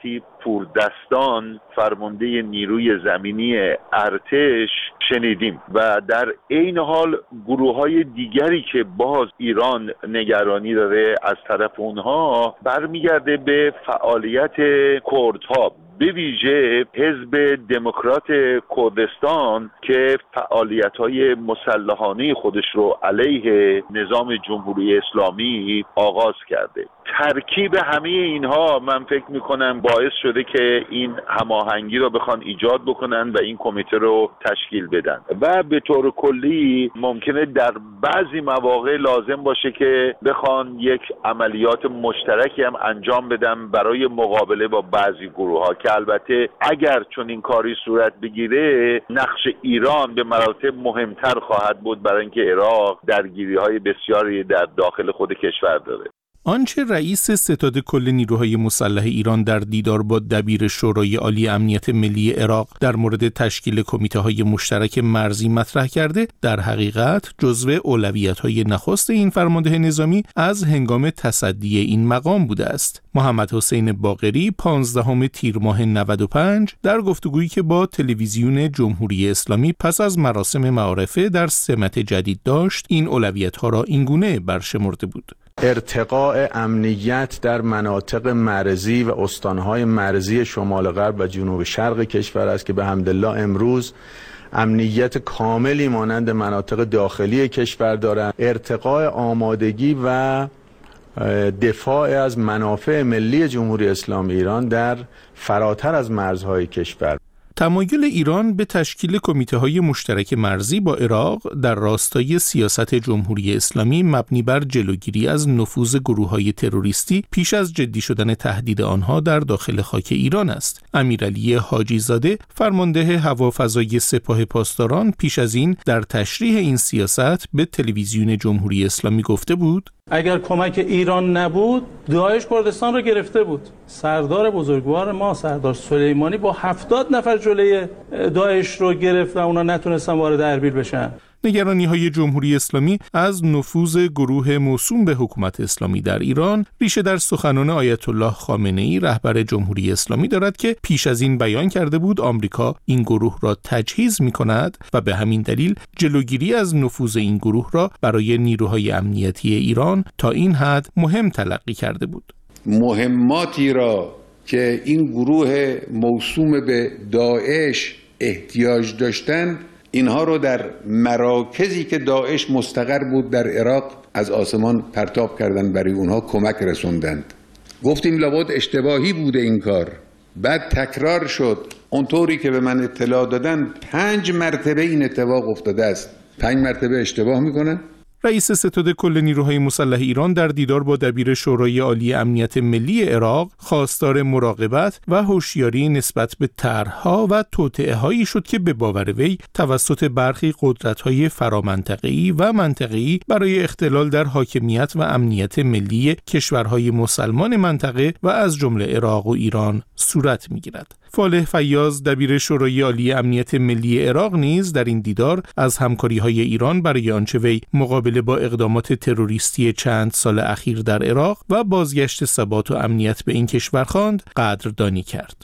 شاپور دستان فرمانده نیروی زمینی ارتش شنیدیم و در عین حال گروه‌های دیگری که باز ایران نگرانی داره از طرف اونها برمیگرده به فعالیت کردها، به ویژه حزب دموکرات کردستان که فعالیت‌های مسلحانه خودش رو علیه نظام جمهوری اسلامی آغاز کرده. ترکیب همه اینها من فکر میکنم باعث شده که این هماهنگی رو بخوان ایجاد بکنن و این کمیته رو تشکیل بدن و به طور کلی ممکنه در بعضی مواقع لازم باشه که بخوان یک عملیات مشترکی هم انجام بدن برای مقابله با بعضی گروه ها که البته اگر چون این کاری صورت بگیره نقش ایران به مراتب مهمتر خواهد بود برای اینکه عراق درگیری های بسیاری در داخل خود کشور داره. آنچه رئیس ستاد کل نیروهای مسلح ایران در دیدار با دبیر شورای عالی امنیت ملی عراق در مورد تشکیل کمیته‌های مشترک مرزی مطرح کرده در حقیقت جزو اولویت‌های نخست این فرمانده نظامی از هنگام تصدی این مقام بوده است. محمد حسین باقری پانزدهم تیر ماه نود و پنج در گفتگویی که با تلویزیون جمهوری اسلامی پس از مراسم معارفه در سمت جدید داشت این اولویت‌ها را اینگونه برشمرده بود: ارتقاء امنیت در مناطق مرزی و استانهای مرزی شمال غرب و جنوب شرق کشور است که به حمدالله امروز امنیت کاملی مانند مناطق داخلی کشور دارند. ارتقاء آمادگی و دفاع از منافع ملی جمهوری اسلامی ایران در فراتر از مرزهای کشور. تمایل ایران به تشکیل کمیته‌های مشترک مرزی با عراق در راستای سیاست جمهوری اسلامی مبنی بر جلوگیری از نفوذ گروه‌های تروریستی پیش از جدی شدن تهدید آنها در داخل خاک ایران است. امیرعلی حاجی زاده فرمانده هوافضای سپاه پاسداران پیش از این در تشریح این سیاست به تلویزیون جمهوری اسلامی گفته بود: اگر کمک ایران نبود داعش کردستان را گرفته بود. سردار بزرگوار ما سردار سلیمانی با هفتاد نفر جلوی داعش رو گرفت و اونا نتونستن وارد اربیل بشن. نگرانی‌های جمهوری اسلامی از نفوذ گروه موسوم به حکومت اسلامی در ایران ریشه در سخنان آیت الله خامنه‌ای رهبر جمهوری اسلامی دارد که پیش از این بیان کرده بود آمریکا این گروه را تجهیز می‌کند و به همین دلیل جلوگیری از نفوذ این گروه را برای نیروهای امنیتی ایران تا این حد مهم تلقی کرده بود. مهماتی را که این گروه موسوم به داعش احتیاج داشتند اینها رو در مراکزی که داعش مستقر بود در عراق از آسمان پرتاب کردن، برای اونها کمک رسوندند. گفتیم لابد اشتباهی بوده این کار، بعد تکرار شد. اونطوری که به من اطلاع دادن پنج مرتبه این اتفاق افتاده است. پنج مرتبه اشتباه میکنن. رئیس ستاد کل نیروهای مسلح ایران در دیدار با دبیر شورای عالی امنیت ملی عراق خواستار مراقبت و هوشیاری نسبت به طرح‌ها و توطئه‌هایی شد که به باور وی توسط برخی قدرت‌های فرامنطقه‌ای و منطقه‌ای برای اختلال در حاکمیت و امنیت ملی کشورهای مسلمان منطقه و از جمله عراق و ایران صورت می‌گیرد. فالح فیاض دبیر شورای عالی امنیت ملی عراق نیز در این دیدار از همکاری‌های ایران برای آنچه وی مقابله با اقدامات تروریستی چند سال اخیر در عراق و بازگشت ثبات و امنیت به این کشور خواند قدردانی کرد.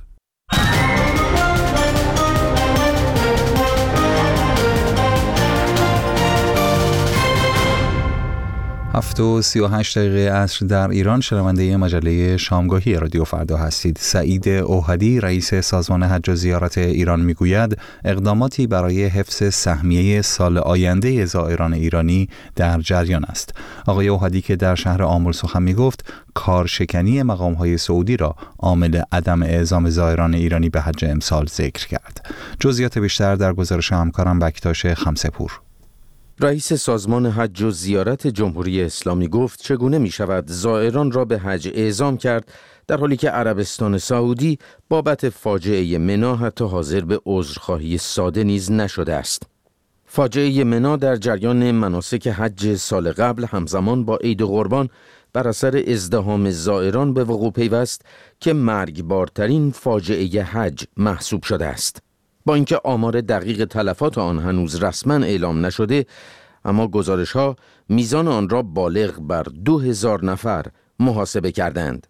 هفت و سی و هشت دقیقه عصر در ایران. شنونده مجله شامگاهی رادیو فردا هستید. سعید اوحدی رئیس سازمان حج و زیارت ایران میگوید اقداماتی برای حفظ سهمیه سال آینده زائران ایرانی در جریان است. آقای اوحدی که در شهر آمل سخن میگفت کارشکنی مقام‌های سعودی را عامل عدم اعزام زائران ایرانی به حج امسال ذکر کرد. جزئیات بیشتر در گزارش همکارم بکتاش خمسه‌پور. رئیس سازمان حج و زیارت جمهوری اسلامی گفت چگونه می شود زائران را به حج اعزام کرد در حالی که عربستان سعودی بابت فاجعه منا حتی حاضر به عذرخواهی ساده نیز نشده است. فاجعه منا در جریان مناسک حج سال قبل همزمان با عید قربان بر اثر ازدحام زائران به وقوع پیوست که مرگبارترین فاجعه حج محسوب شده است. با اینکه آمار دقیق تلفات آن هنوز رسما اعلام نشده، اما گزارش‌ها میزان آن را بالغ بر دو هزار نفر محاسبه کردند.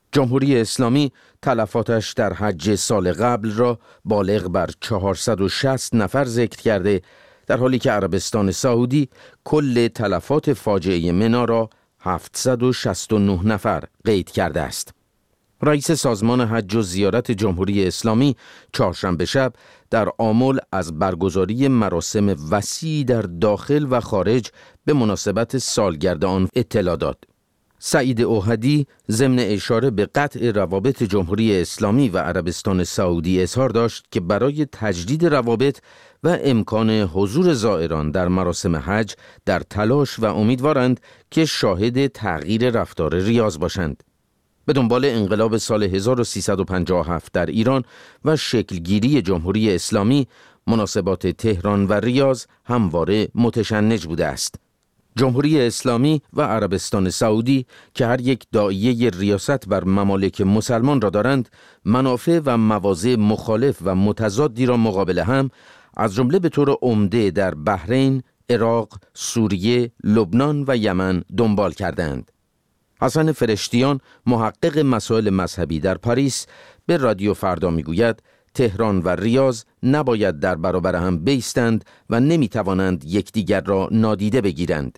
جمهوری اسلامی تلفاتش در حج سال قبل را بالغ بر چهارصد و شصت نفر ذکر کرده، در حالی که عربستان سعودی کل تلفات فاجعه منا را هفتصد و شصت و نه نفر قید کرده است. رئیس سازمان حج و زیارت جمهوری اسلامی چهارشنبه شب در آمل از برگزاری مراسم وسیعی در داخل و خارج به مناسبت سالگرد آن اطلاع داد. سعید اوحدی ضمن اشاره به قطع روابط جمهوری اسلامی و عربستان سعودی اظهار داشت که برای تجدید روابط و امکان حضور زائران در مراسم حج در تلاش و امیدوارند که شاهد تغییر رفتار ریاض باشند. به دنبال انقلاب سال هزار و سیصد و پنجاه و هفت در ایران و شکلگیری جمهوری اسلامی، مناسبات تهران و ریاض همواره متشنج بوده است. جمهوری اسلامی و عربستان سعودی که هر یک داعیه ریاست بر ممالک مسلمان را دارند، منافع و مواضع مخالف و متضادی را مقابل هم از جمله به طور عمده در بحرین، عراق، سوریه، لبنان و یمن دنبال کردند. حسن فرشتیان، محقق مسائل مذهبی در پاریس، به رادیو فردا میگوید تهران و ریاض نباید در برابر هم بایستند و نمیتوانند یکدیگر را نادیده بگیرند.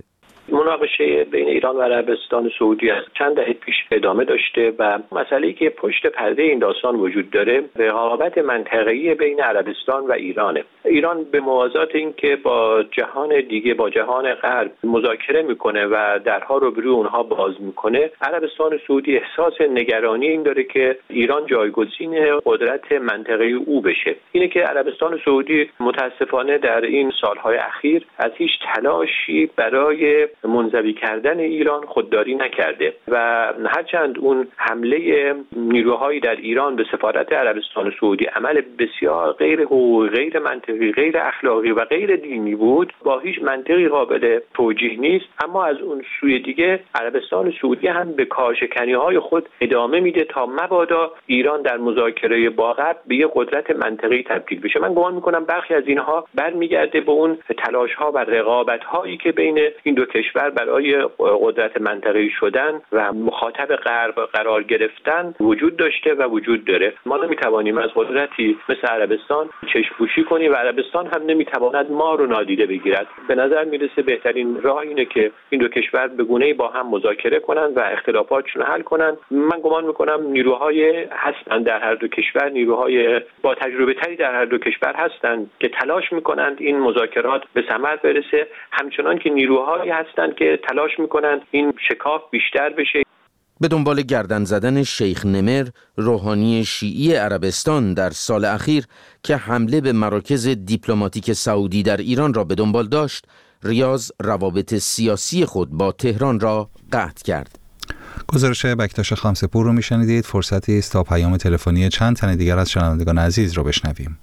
مناقشه بین ایران و عربستان سعودی از چند دهه پیش ادامه داشته و مسئله‌ای که پشت پرده این داستان وجود داره رقابت منطقه‌ای بین عربستان و ایرانه. ایران به موازات این که با جهان دیگه، با جهان غرب مذاکره میکنه و درها رو برای اونها باز میکنه، عربستان سعودی احساس نگرانی این داره که ایران جایگزین قدرت منطقه‌ای او بشه. اینه که عربستان سعودی متاسفانه در این سالهای اخیر از هیچ تلاشی برای منزوی کردن ایران خودداری نکرده و هرچند اون حمله نیروهایی در ایران به سفارت عربستان سعودی عمل بسیار غیر حقوقی، غیر منطقی، غیر اخلاقی و غیر دینی بود، با هیچ منطقی قابل توجیه نیست، اما از اون سوی دیگه عربستان سعودی هم به کارشکنی‌های خود ادامه میده تا مبادا ایران در مذاکره با غرب به یک قدرت منطقی تبدیل بشه. من گمان میکنم برخی از اینها برمیگرده به اون تلاش‌ها و رقابت‌هایی که بین این دو کشور برای قدرت منطقه‌ای شدن و مخاطب غرب قرار گرفتن وجود داشته و وجود داره. ما نمیتوانیم از قدرتی مثل عربستان چشم‌پوشی کنیم و عربستان هم نمیتواند ما رو نادیده بگیرد. به نظر میرسه بهترین راه اینه که این دو کشور به گونه‌ای با هم مذاکره کنند و اختلافاتشون حل کنند. من گمان میکنم نیروهای هستند در هر دو کشور، نیروهای با تجربه تری در هر دو کشور هستند که تلاش میکنند این مذاکرات به ثمر برسه، همچنان که نیروهایی هستند که تلاش میکنند این شکاف بیشتر بشه. به دنبال گردن زدن شیخ نمر، روحانی شیعی عربستان در سال اخیر که حمله به مراکز دیپلماتیک سعودی در ایران را به دنبال داشت، ریاض روابط سیاسی خود با تهران را قطع کرد. گزارش بکتاش خمسپور رو میشنیدید. فرصتی است تا پیام تلفنی چند تن دیگر از شنوندگان عزیز رو بشنویم.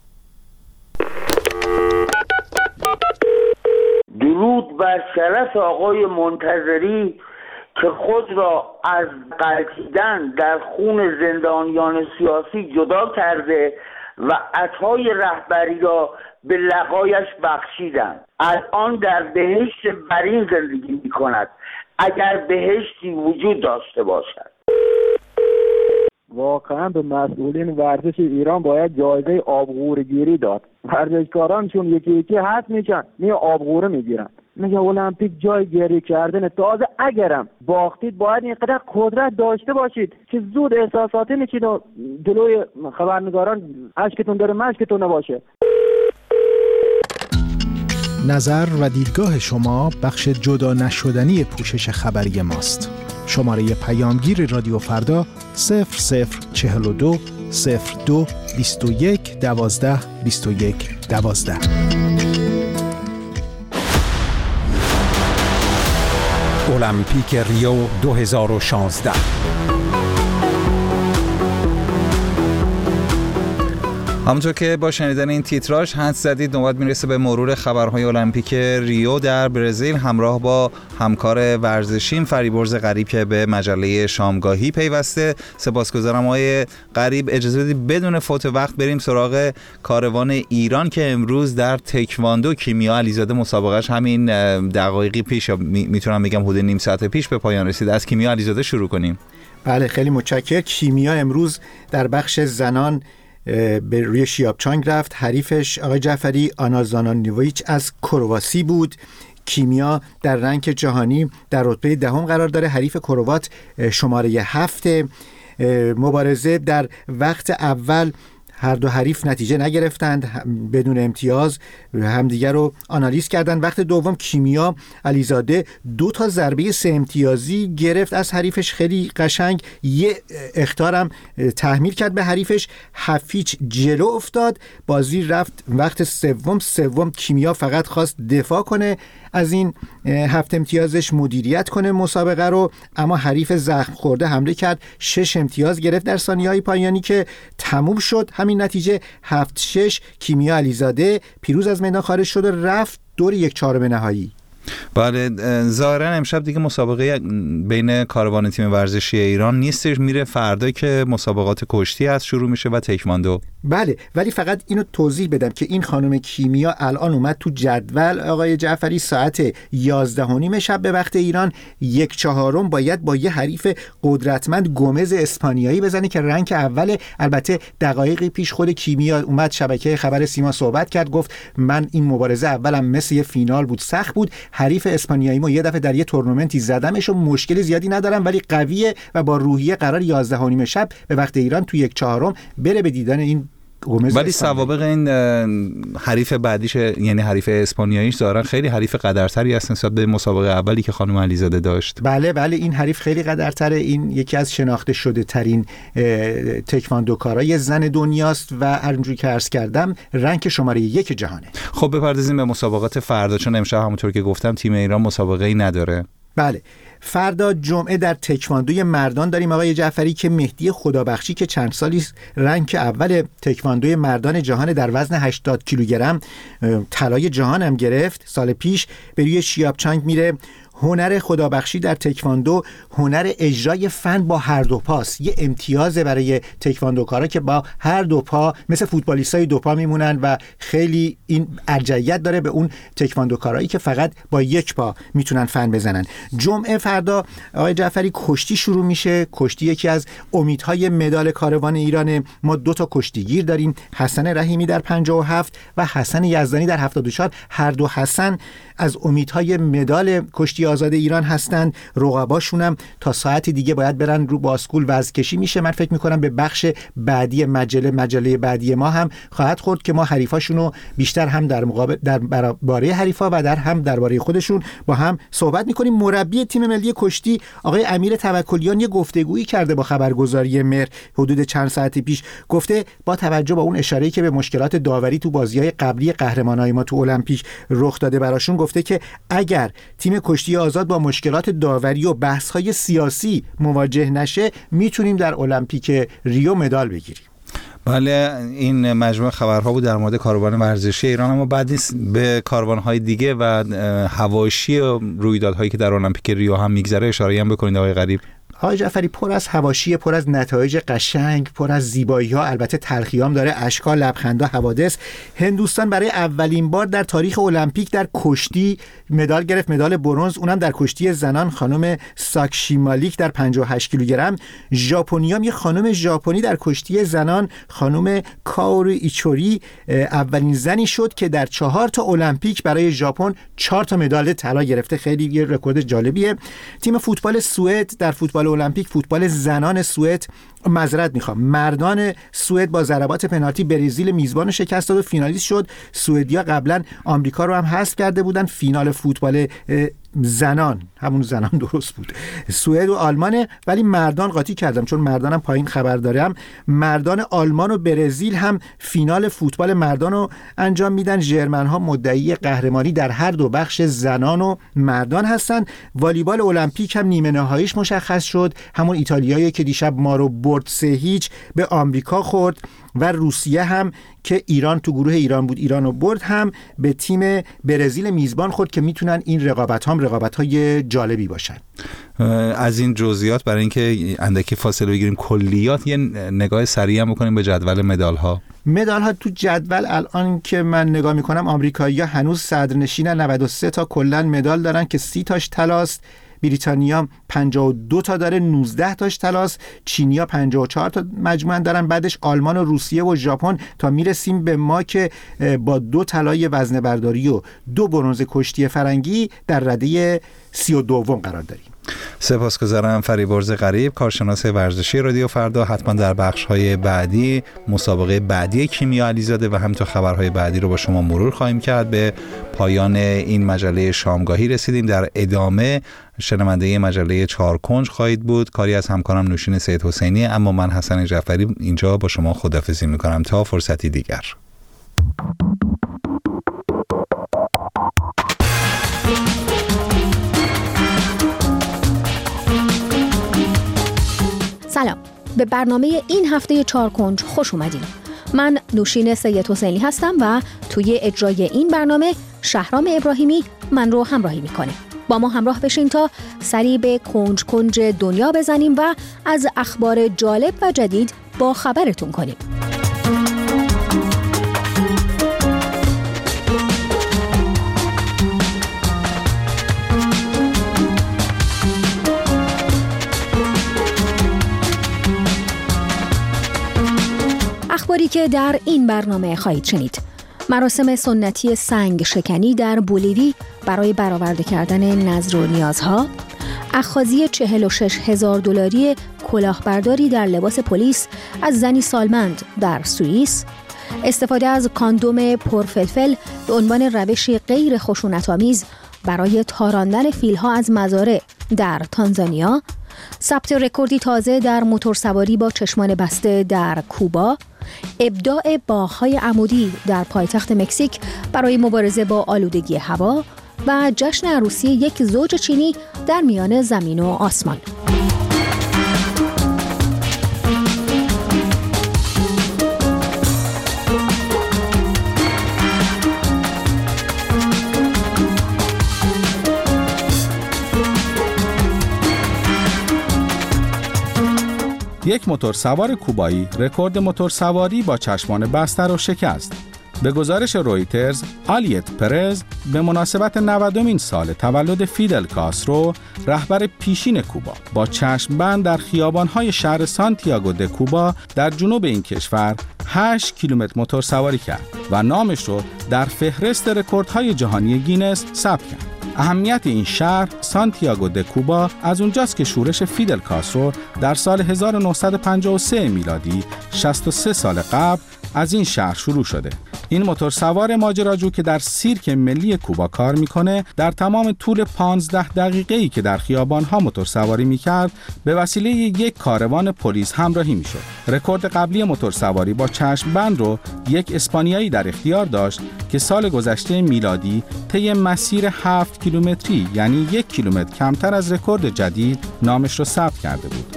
درود بر شرف آقای منتظری که خود را از غلطیدن در خون زندانیان سیاسی جدا کرده و عطای رهبری را به لقایش بخشیدند. الان در بهشت برین زندگی می کند، اگر بهشتی وجود داشته باشد. واقعا به مسئولین ورزش ایران باید جایزه آبغوره گیری داد. ورزشکاران چون یکی یکی هست میشن می آبغوره میگیرن. میگه المپیک جای گری کردن. تازه اگرم باختید باید اینقدر قدرت داشته باشید که زود احساساتی نشید و جلوی خبرنگاران اشکتون داره مشکتون نباشه. نظر و دیدگاه شما بخش جدا نشدنی پوشش خبری ماست. شماره پیامگیر رادیو فردا صفر صفر چهل و دو صفر دو بیست و یک دوازده بیست و یک دوازده. المپیک ریو دو هزار و شانزده. همونطور که با شنیدن این تیتراژ حدس زدید نوبت میرسه به مرور خبرهای المپیک ریو در برزیل همراه با همکار ورزشیم فریبرز غریب که به مجله شامگاهی پیوسته. سپاسگزارم آقای غریب. اجازه بدید بدون فوت وقت بریم سراغ کاروان ایران که امروز در تکواندو کیمیا علیزاده مسابقهش همین دقایقی پیش، میتونم بگم حدود نیم ساعت پیش به پایان رسید. از کیمیا علیزاده شروع کنیم. بله خیلی متشکرم. کیمیا امروز در بخش زنان به روی شیابچانگ رفت. حریفش آقای جعفری آنا زانانیویچ از کرواسی بود. کیمیا در رنک جهانی در رتبه دهم قرار داره. حریف کروات شماره هفت. مبارزه در وقت اول هر دو حریف نتیجه نگرفتند، بدون امتیاز همدیگر رو آنالیز کردند. وقت دوم کیمیا علیزاده دو تا ضربه سه امتیازی گرفت از حریفش، خیلی قشنگ. یه اخطارم تحمیل کرد به حریفش، هفیچ جلو افتاد. بازی رفت وقت سوم سوم کیمیا فقط خواست دفاع کنه از این هفت امتیازش، مدیریت کنه مسابقه رو، اما حریف زخم خورده حمله کرد، شش امتیاز گرفت در ثانیه‌های پایانی که تموم شد. همین نتیجه هفت شش کیمیا علیزاده پیروز از میدان خارج شد و رفت دور یک چهارم نهایی. بله ظاهرا امشب دیگه مسابقه بین کاروان تیم ورزشی ایران نیستش، میره فردا که مسابقات کشتی هست شروع میشه و تکواندو. بله ولی فقط اینو توضیح بدم که این خانم کیمیا الان اومد تو جدول آقای جعفری ساعت یازده و نیم شب به وقت ایران، یک چهارم باید با یه حریف قدرتمند گومز اسپانیایی بزنه که رنک اوله. البته دقایقی پیش خود کیمیا اومد شبکه خبر سیما صحبت کرد، گفت من این مبارزه اولم مثل یه فینال بود، سخت بود، حریف اسپانیایی ما یه دفعه در یه تورنمنتی زدمش و مشکل زیادی ندارم، ولی قویه و با روحیه قرار یازده و نیم شب به وقت ایران تو یک چهارم بره به دیدن این. ولی سوابق این حریف بعدیش یعنی حریف اسپانیاییش ظاهرا خیلی حریف قدرتری است نسبت به مسابقه اولی که خانم علیزاده داشت. بله بله این حریف خیلی قدرتره. این یکی از شناخته شده ترین تکواندوکارای زن دنیاست و همونجوری که عرض کردم رنک شماره یک جهانه. خب بپردازیم به مسابقات فردا، چون امشب همونطور که گفتم تیم ایران مسابقه‌ای نداره. بله فردا جمعه در تکواندوی مردان داریم آقای جعفری که مهدی خدابخشی که چند سالی رنک اول تکواندوی مردان جهان در وزن هشتاد کیلوگرم طلای جهان هم گرفت سال پیش، به روی شیابچانگ میره. هنر خدابخشی در تکواندو هنر اجرای فن با هر دو پاست، یه امتیاز برای تکواندوکارا که با هر دو پا مثل فوتبالیستای دو پا میمونن و خیلی این ارجحیت داره به اون تکواندوکارایی که فقط با یک پا میتونن فن بزنن. جمعه فردا آقای جعفری کشتی شروع میشه. کشتی یکی از امیدهای مدال کاروان ایران. ما دو تا کشتیگیر داریم، حسن رحیمی در پنجاه و هفت و حسن یزدانی در هفتاد و چهار. هر دو حسن از امیدهای مدال کشتی آزاد ایران هستند. رقباشون هم تا ساعت دیگه باید برن رو باسکول وزن کشی میشه. من فکر میکنم به بخش بعدی مجله مجله بعدی ما هم خواهد خورد که ما حریفاشونو بیشتر هم در مقابل در باره حریفا و در هم درباره خودشون با هم صحبت میکنیم. مربی تیم ملی کشتی آقای امیر توکلیان یه گفتگویی کرده با خبرگزاری مهر حدود چند ساعت پیش. گفته با توجه با اون اشاره‌ای که به مشکلات داوری تو بازی‌های قبلی قهرمانای ما تو المپیک رخ داده براشون، گفته که اگر تیم کشتی آزاد با مشکلات داوری و بحث‌های سیاسی مواجه نشه میتونیم در المپیک ریو مدال بگیریم. بله این مجموعه خبرها بود در مورد کاروان ورزشی ایران، اما بعد نیست به کاروان‌های دیگه و حواشی و رویدادهایی که در المپیک ریو هم میگذره اشاره هم بکنید آقای غریب. آقای جعفری پر از حواشی، پر از نتایج قشنگ، پر از زیبایی‌ها، البته تلخیام داره، اشکال، لبخندها، حوادث. هندوستان برای اولین بار در تاریخ المپیک در کشتی مدال گرفت، مدال برنز، اونم در کشتی زنان، خانم ساکشی مالیک در پنجاه و هشت کیلوگرم. ژاپنیام یه خانم ژاپنی در کشتی زنان، خانم کاوری ایچوری اولین زنی شد که در چهار تا المپیک برای ژاپن چهار تا مدال طلا گرفته. خیلی یه رکورد جالبیه. تیم فوتبال سوئد در فوتبال المپیک، فوتبال زنان سوئد معذرت میخوام مردان سوئد با ضربات پنالتی برزیل میزبان رو شکست داد و فینالیست شد. سوئدیا قبلا آمریکا رو هم حذف کرده بودن. فینال فوتبال زنان، همون زنان درست بود، سوئد و آلمان، ولی مردان قاطی کردم چون مردانم پایین خبر دارم. مردان آلمان و برزیل هم فینال فوتبال مردان رو انجام میدن. ژرمن ها مدعی قهرمانی در هر دو بخش زنان و مردان هستن. والیبال المپیک هم نیمه نهاییش مشخص شد، همون ایتالیایی که دیشب ما رو برد سه هیچ به آمریکا خورد. و روسیه هم که ایران تو گروه ایران بود ایران رو برد هم به تیم برزیل میزبان خود که میتونن این رقابت هم رقابت های جالبی باشن. از این جزئیات برای اینکه اندکی فاصله بگیریم کلیات یه نگاه سریع هم بکنیم به جدول مدال ها. مدال ها تو جدول الان که من نگاه میکنم آمریکایی‌ها هنوز صدرنشینن، نود و سه تا کلا مدال دارن که سی تاش طلاست. بریتانیا پنجاه و دو تا داره، نوزده تاش طلاست. چینیا پنجاه و چهار تا مجموعاً دارن، بعدش آلمان و روسیه و ژاپن تا میرسیم به ما که با دو طلای وزنه برداری و دو برنز کشتی فرنگی در رده سی و دوم قرار داریم. سپاسگزارم فریبرز غریب، کارشناس ورزشی رادیو فردا. حتما در بخش‌های بعدی مسابقه بعدی کیمیا علیزاده و همینطور خبرهای بعدی رو با شما مرور خواهیم کرد. به پایان این مجله شامگاهی رسیدیم. در ادامه شنونده مجله چهارکنج خواهید بود، کاری از همکارم نوشین سید حسینی. اما من حسن جعفری اینجا با شما خداحافظی می‌کنم تا فرصتی دیگر. سلام، به برنامه این هفته چهارکنج خوش اومدین. من نوشین سید حسینی هستم و توی اجرای این برنامه شهرام ابراهیمی من رو همراهی میکنه. با ما همراه بشین تا سری به کنج کنج دنیا بزنیم و از اخبار جالب و جدید با خبرتون کنیم. اخباری که در این برنامه خواهید شنید: مراسم سنتی سنگ شکنی در بولیوی برای برآورده کردن نظر و نیازها، اخاذی چهل و شش هزار دلاری کلاهبرداری در لباس پلیس از زنی سالمند در سوئیس، استفاده از کاندوم پرفلفل به عنوان روشی غیر خشونت‌آمیز برای تاراندن فیل‌ها از مزارع در تانزانیا، ثبت رکوردی تازه در موتورسواری با چشمان بسته در کوبا، ابداع باغ‌های عمودی در پایتخت مکزیک برای مبارزه با آلودگی هوا و جشن عروسی یک زوج چینی در میان زمین و آسمان. یک موتورسوار کوبایی رکورد موتورسواری با چشمان بسته را شکست. به گزارش رویترز، آلیت پرز به مناسبت نودمین سال تولد فیدل کاسترو، رهبر پیشین کوبا، با چشمبند در خیابان‌های شهر سانتیاگو د کوبا در جنوب این کشور هشت کیلومتر موتورسواری کرد و نامش رو در فهرست رکوردهای جهانی گینس ثبت کرد. اهمیت این شهر سانتیاگو د کوبا از اونجاست که شورش فیدل کاسترو در سال هزار و نهصد و پنجاه و سه میلادی شصت و سه سال قبل از این شهر شروع شده. این موتورسوار ماجراجو که در سیرک ملی کوبا کار میکنه، در تمام طول پانزده دقیقه‌ای که در خیابان‌ها موتورسواری میکرد به وسیله یک کاروان پلیس همراهی میشد. رکورد قبلی موتورسواری با چشمبند رو یک اسپانیایی در اختیار داشت که سال گذشته میلادی طی مسیر هفت کیلومتری، یعنی یک کیلومتر کمتر از رکورد جدید، نامش رو ثبت کرده بود.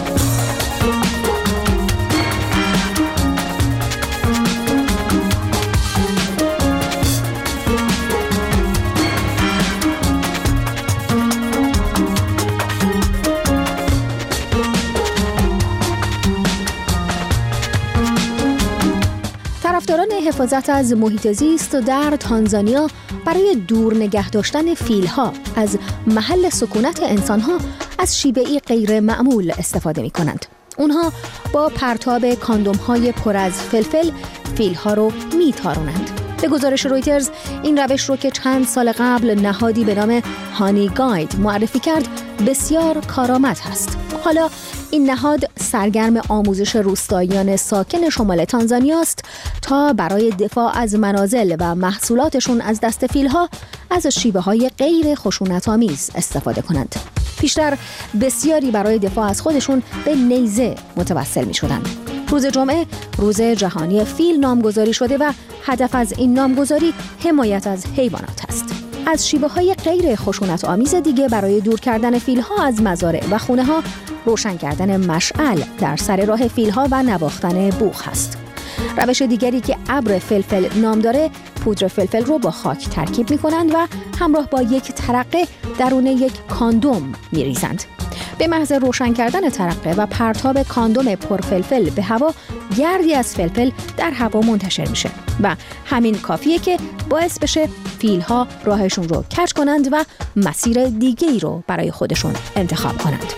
طرفداران حفاظت از محیط زیست در تانزانیا برای دور نگه داشتن فیل‌ها از محل سکونت انسان‌ها از شیوه‌ای غیر معمول استفاده می‌کنند. اونها با پرتاب کاندوم‌های پر از فلفل فیل‌ها رو می‌تارونند. به گزارش رویترز، این روش رو که چند سال قبل نهادی به نام هانی گاید معرفی کرد، بسیار کارآمد هست. حالا این نهاد سرگرم آموزش روستاییان ساکن شمال تانزانیا است تا برای دفاع از منازل و محصولاتشون از دست فیل‌ها از شیوه‌های غیر خشونت‌آمیز استفاده کنند. پیشتر بسیاری برای دفاع از خودشون به نیزه متوسل می‌شدند. روز جمعه روز جهانی فیل نامگذاری شده و هدف از این نامگذاری حمایت از حیوانات است. از شیوه‌های غیر خشونت‌آمیز دیگه برای دور کردن فیل‌ها از مزارع و خونه‌ها، روشن کردن مشعل در سر راه فیل‌ها و نواختن بوق هست. روش دیگری که ابر فلفل نام داره، پودر فلفل رو با خاک ترکیب می‌کنند و همراه با یک ترقه درون یک کاندوم می‌ریزند. به محض روشن کردن ترقه و پرتاب کاندوم پرفلفل به هوا، گردی از فلفل در هوا منتشر میشه و همین کافیه که باعث بشه فیل‌ها راهشون رو کج کنند و مسیر دیگه‌ای رو برای خودشون انتخاب کنند.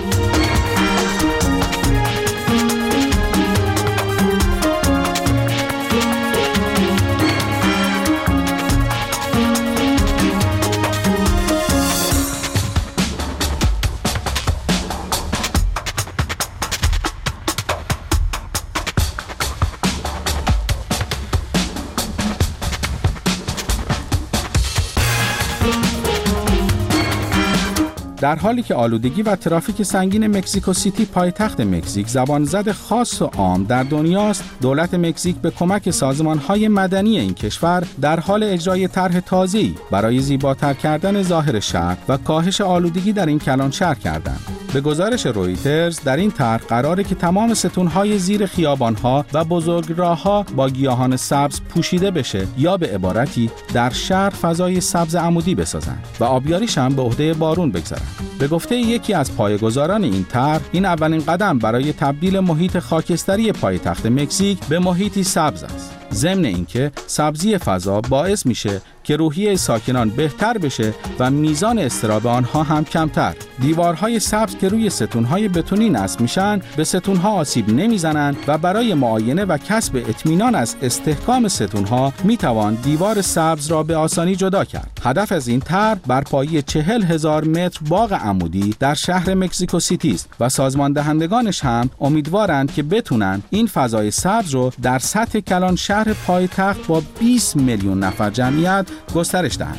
در حالی که آلودگی و ترافیک سنگین مکزیکو سیتی پایتخت مکزیک زبان زد خاص و عام در دنیاست، دولت مکزیک به کمک سازمان‌های مدنی این کشور در حال اجرای طرح تازه‌ای برای زیباتر کردن ظاهر شهر و کاهش آلودگی در این کلان شهر کردند. به گزارش رویترز در این طرح قراره که تمام ستون‌های زیر خیابان‌ها و بزرگراه‌ها با گیاهان سبز پوشیده بشه یا به عبارتی در شهر فضای سبز عمودی بسازند و آبیاریش هم به عهده بارون بگذارند. به گفته یکی از پایه‌گذاران این طرح، این اولین قدم برای تبدیل محیط خاکستری پایتخت مکزیک به محیطی سبز است. ضمن اینکه سبزی فضا باعث میشه که روحیه ساکنان بهتر بشه و میزان اضطراب آنها هم کمتر. دیوارهای سبز که روی ستونهای بتونی نصب میشن به ستونها آسیب نمیزنن و برای معاینه و کسب اطمینان از استحکام ستونها میتوان دیوار سبز را به آسانی جدا کرد. هدف از این طرح برپایی چهل هزار متر باغ عمودی در شهر مکزیکو سیتی است و سازمان دهندگانش هم امیدوارند که بتونن این فضای سبز رو در سطح کلان شهر پایتخت با بیست میلیون نفر جمعیت گسترش دهند.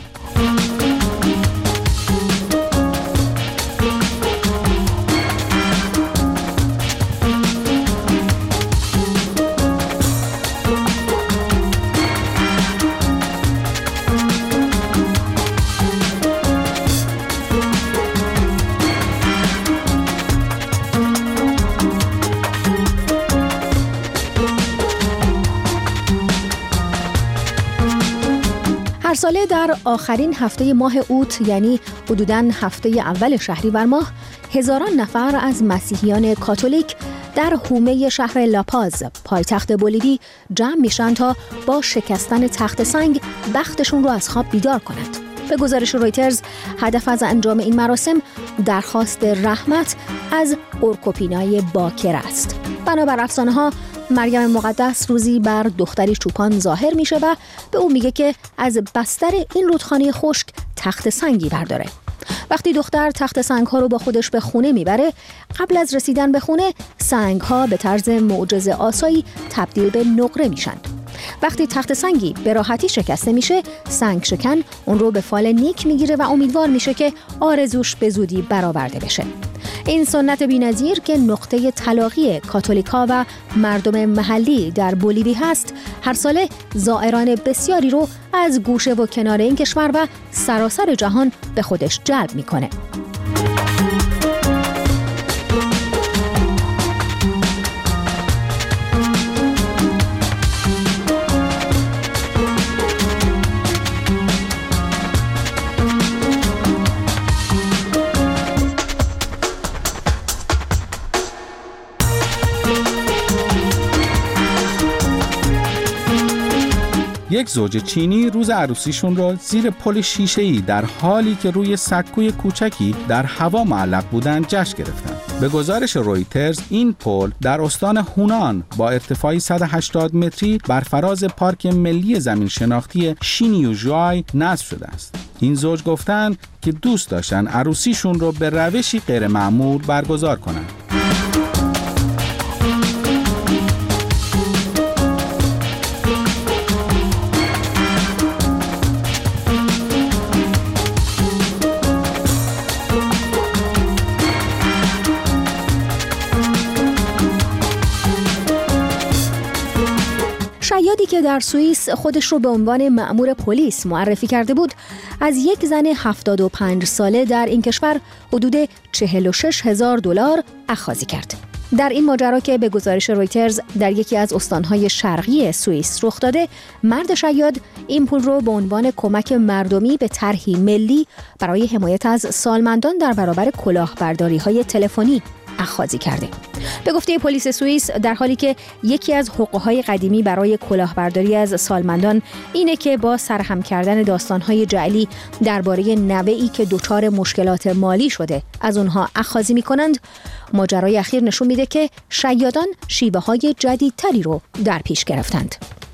هر ساله در آخرین هفته ماه اوت، یعنی حدوداً هفته اول شهریور ماه، هزاران نفر از مسیحیان کاتولیک در حومه شهر لاپاز، پایتخت بولیوی، جمع میشن تا با شکستن تخت سنگ بختشون رو از خواب بیدار کنند. به گزارش رویترز، هدف از انجام این مراسم درخواست رحمت از اورکوپینای باکر است. بنابر افسانه‌ها، مریم مقدس روزی بر دختری چوپان ظاهر میشه و به او میگه که از بستر این رودخانه خشک تخت سنگی برداره. وقتی دختر تخت سنگ‌ها رو با خودش به خونه میبره، قبل از رسیدن به خونه سنگ‌ها به طرز معجزه آسایی تبدیل به نقره میشن. وقتی تخت سنگی به راحتی شکسته میشه، سنگ شکن اون رو به فال نیک میگیره و امیدوار میشه که آرزوش به زودی برآورده بشه. این سنت بی‌نظیر که نقطه تلاقی کاتولیکا و مردم محلی در بولیوی هست، هر ساله زائران بسیاری رو از گوشه و کنار این کشور و سراسر جهان به خودش جلب میکنه. یک زوج چینی روز عروسیشون را زیر پل شیشه‌ای در حالی که روی سکوی کوچکی در هوا معلق بودند جشن گرفتند. به گزارش رویترز، این پل در استان هونان با ارتفاعی صد و هشتاد متری بر فراز پارک ملی زمین شناختی شینیوژوای نصب شده است. این زوج گفتند که دوست داشتن عروسیشون رو به روشی غیر معمول برگزار کنند. شیادی که در سوئیس خودش رو به عنوان مأمور پلیس معرفی کرده بود، از یک زن هفتاد و پنج ساله در این کشور حدود چهل و شش هزار دلار اخاذی کرد. در این ماجرا که به گزارش رویترز در یکی از استانهای شرقی سوئیس رخ داده، مرد شیاد این پول رو به عنوان کمک مردمی به طرحی ملی برای حمایت از سالمندان در برابر کلاهبرداری‌های تلفنی اخاذی کرده. به گفته پلیس سوئیس، در حالی که یکی از حقوق‌های قدیمی برای کلاهبرداری از سالمندان اینه که با سرهم کردن داستان‌های جعلی درباره نوه‌ای که دچار مشکلات مالی شده از اونها اخاذی می‌کنند، ماجرای اخیر نشون میده که شیادان شیوه‌های جدیدتری رو در پیش گرفتند.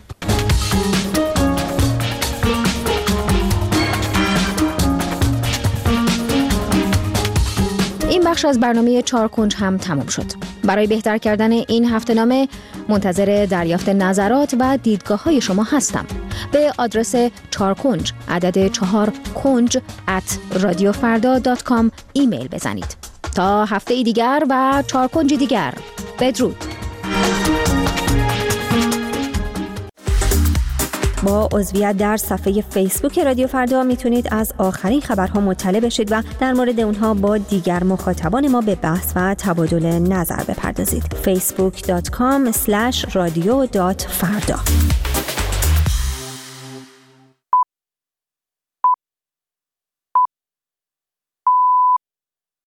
این بخش از برنامه چهار کنج هم تمام شد. برای بهتر کردن این هفته‌نامه منتظر دریافت نظرات و دیدگاه‌های شما هستم. به آدرس چهار کنج عدد چهار کنج ات رادیو فردا دات کام ایمیل بزنید. تا هفته دیگر و چهار کنج دیگر، بدرود. با عضویت در صفحه فیسبوک رادیو فردا میتونید از آخرین خبرها مطلع بشید و در مورد اونها با دیگر مخاطبان ما به بحث و تبادل نظر بپردازید. فیسبوک دات کام اسلش رادیو دات فردا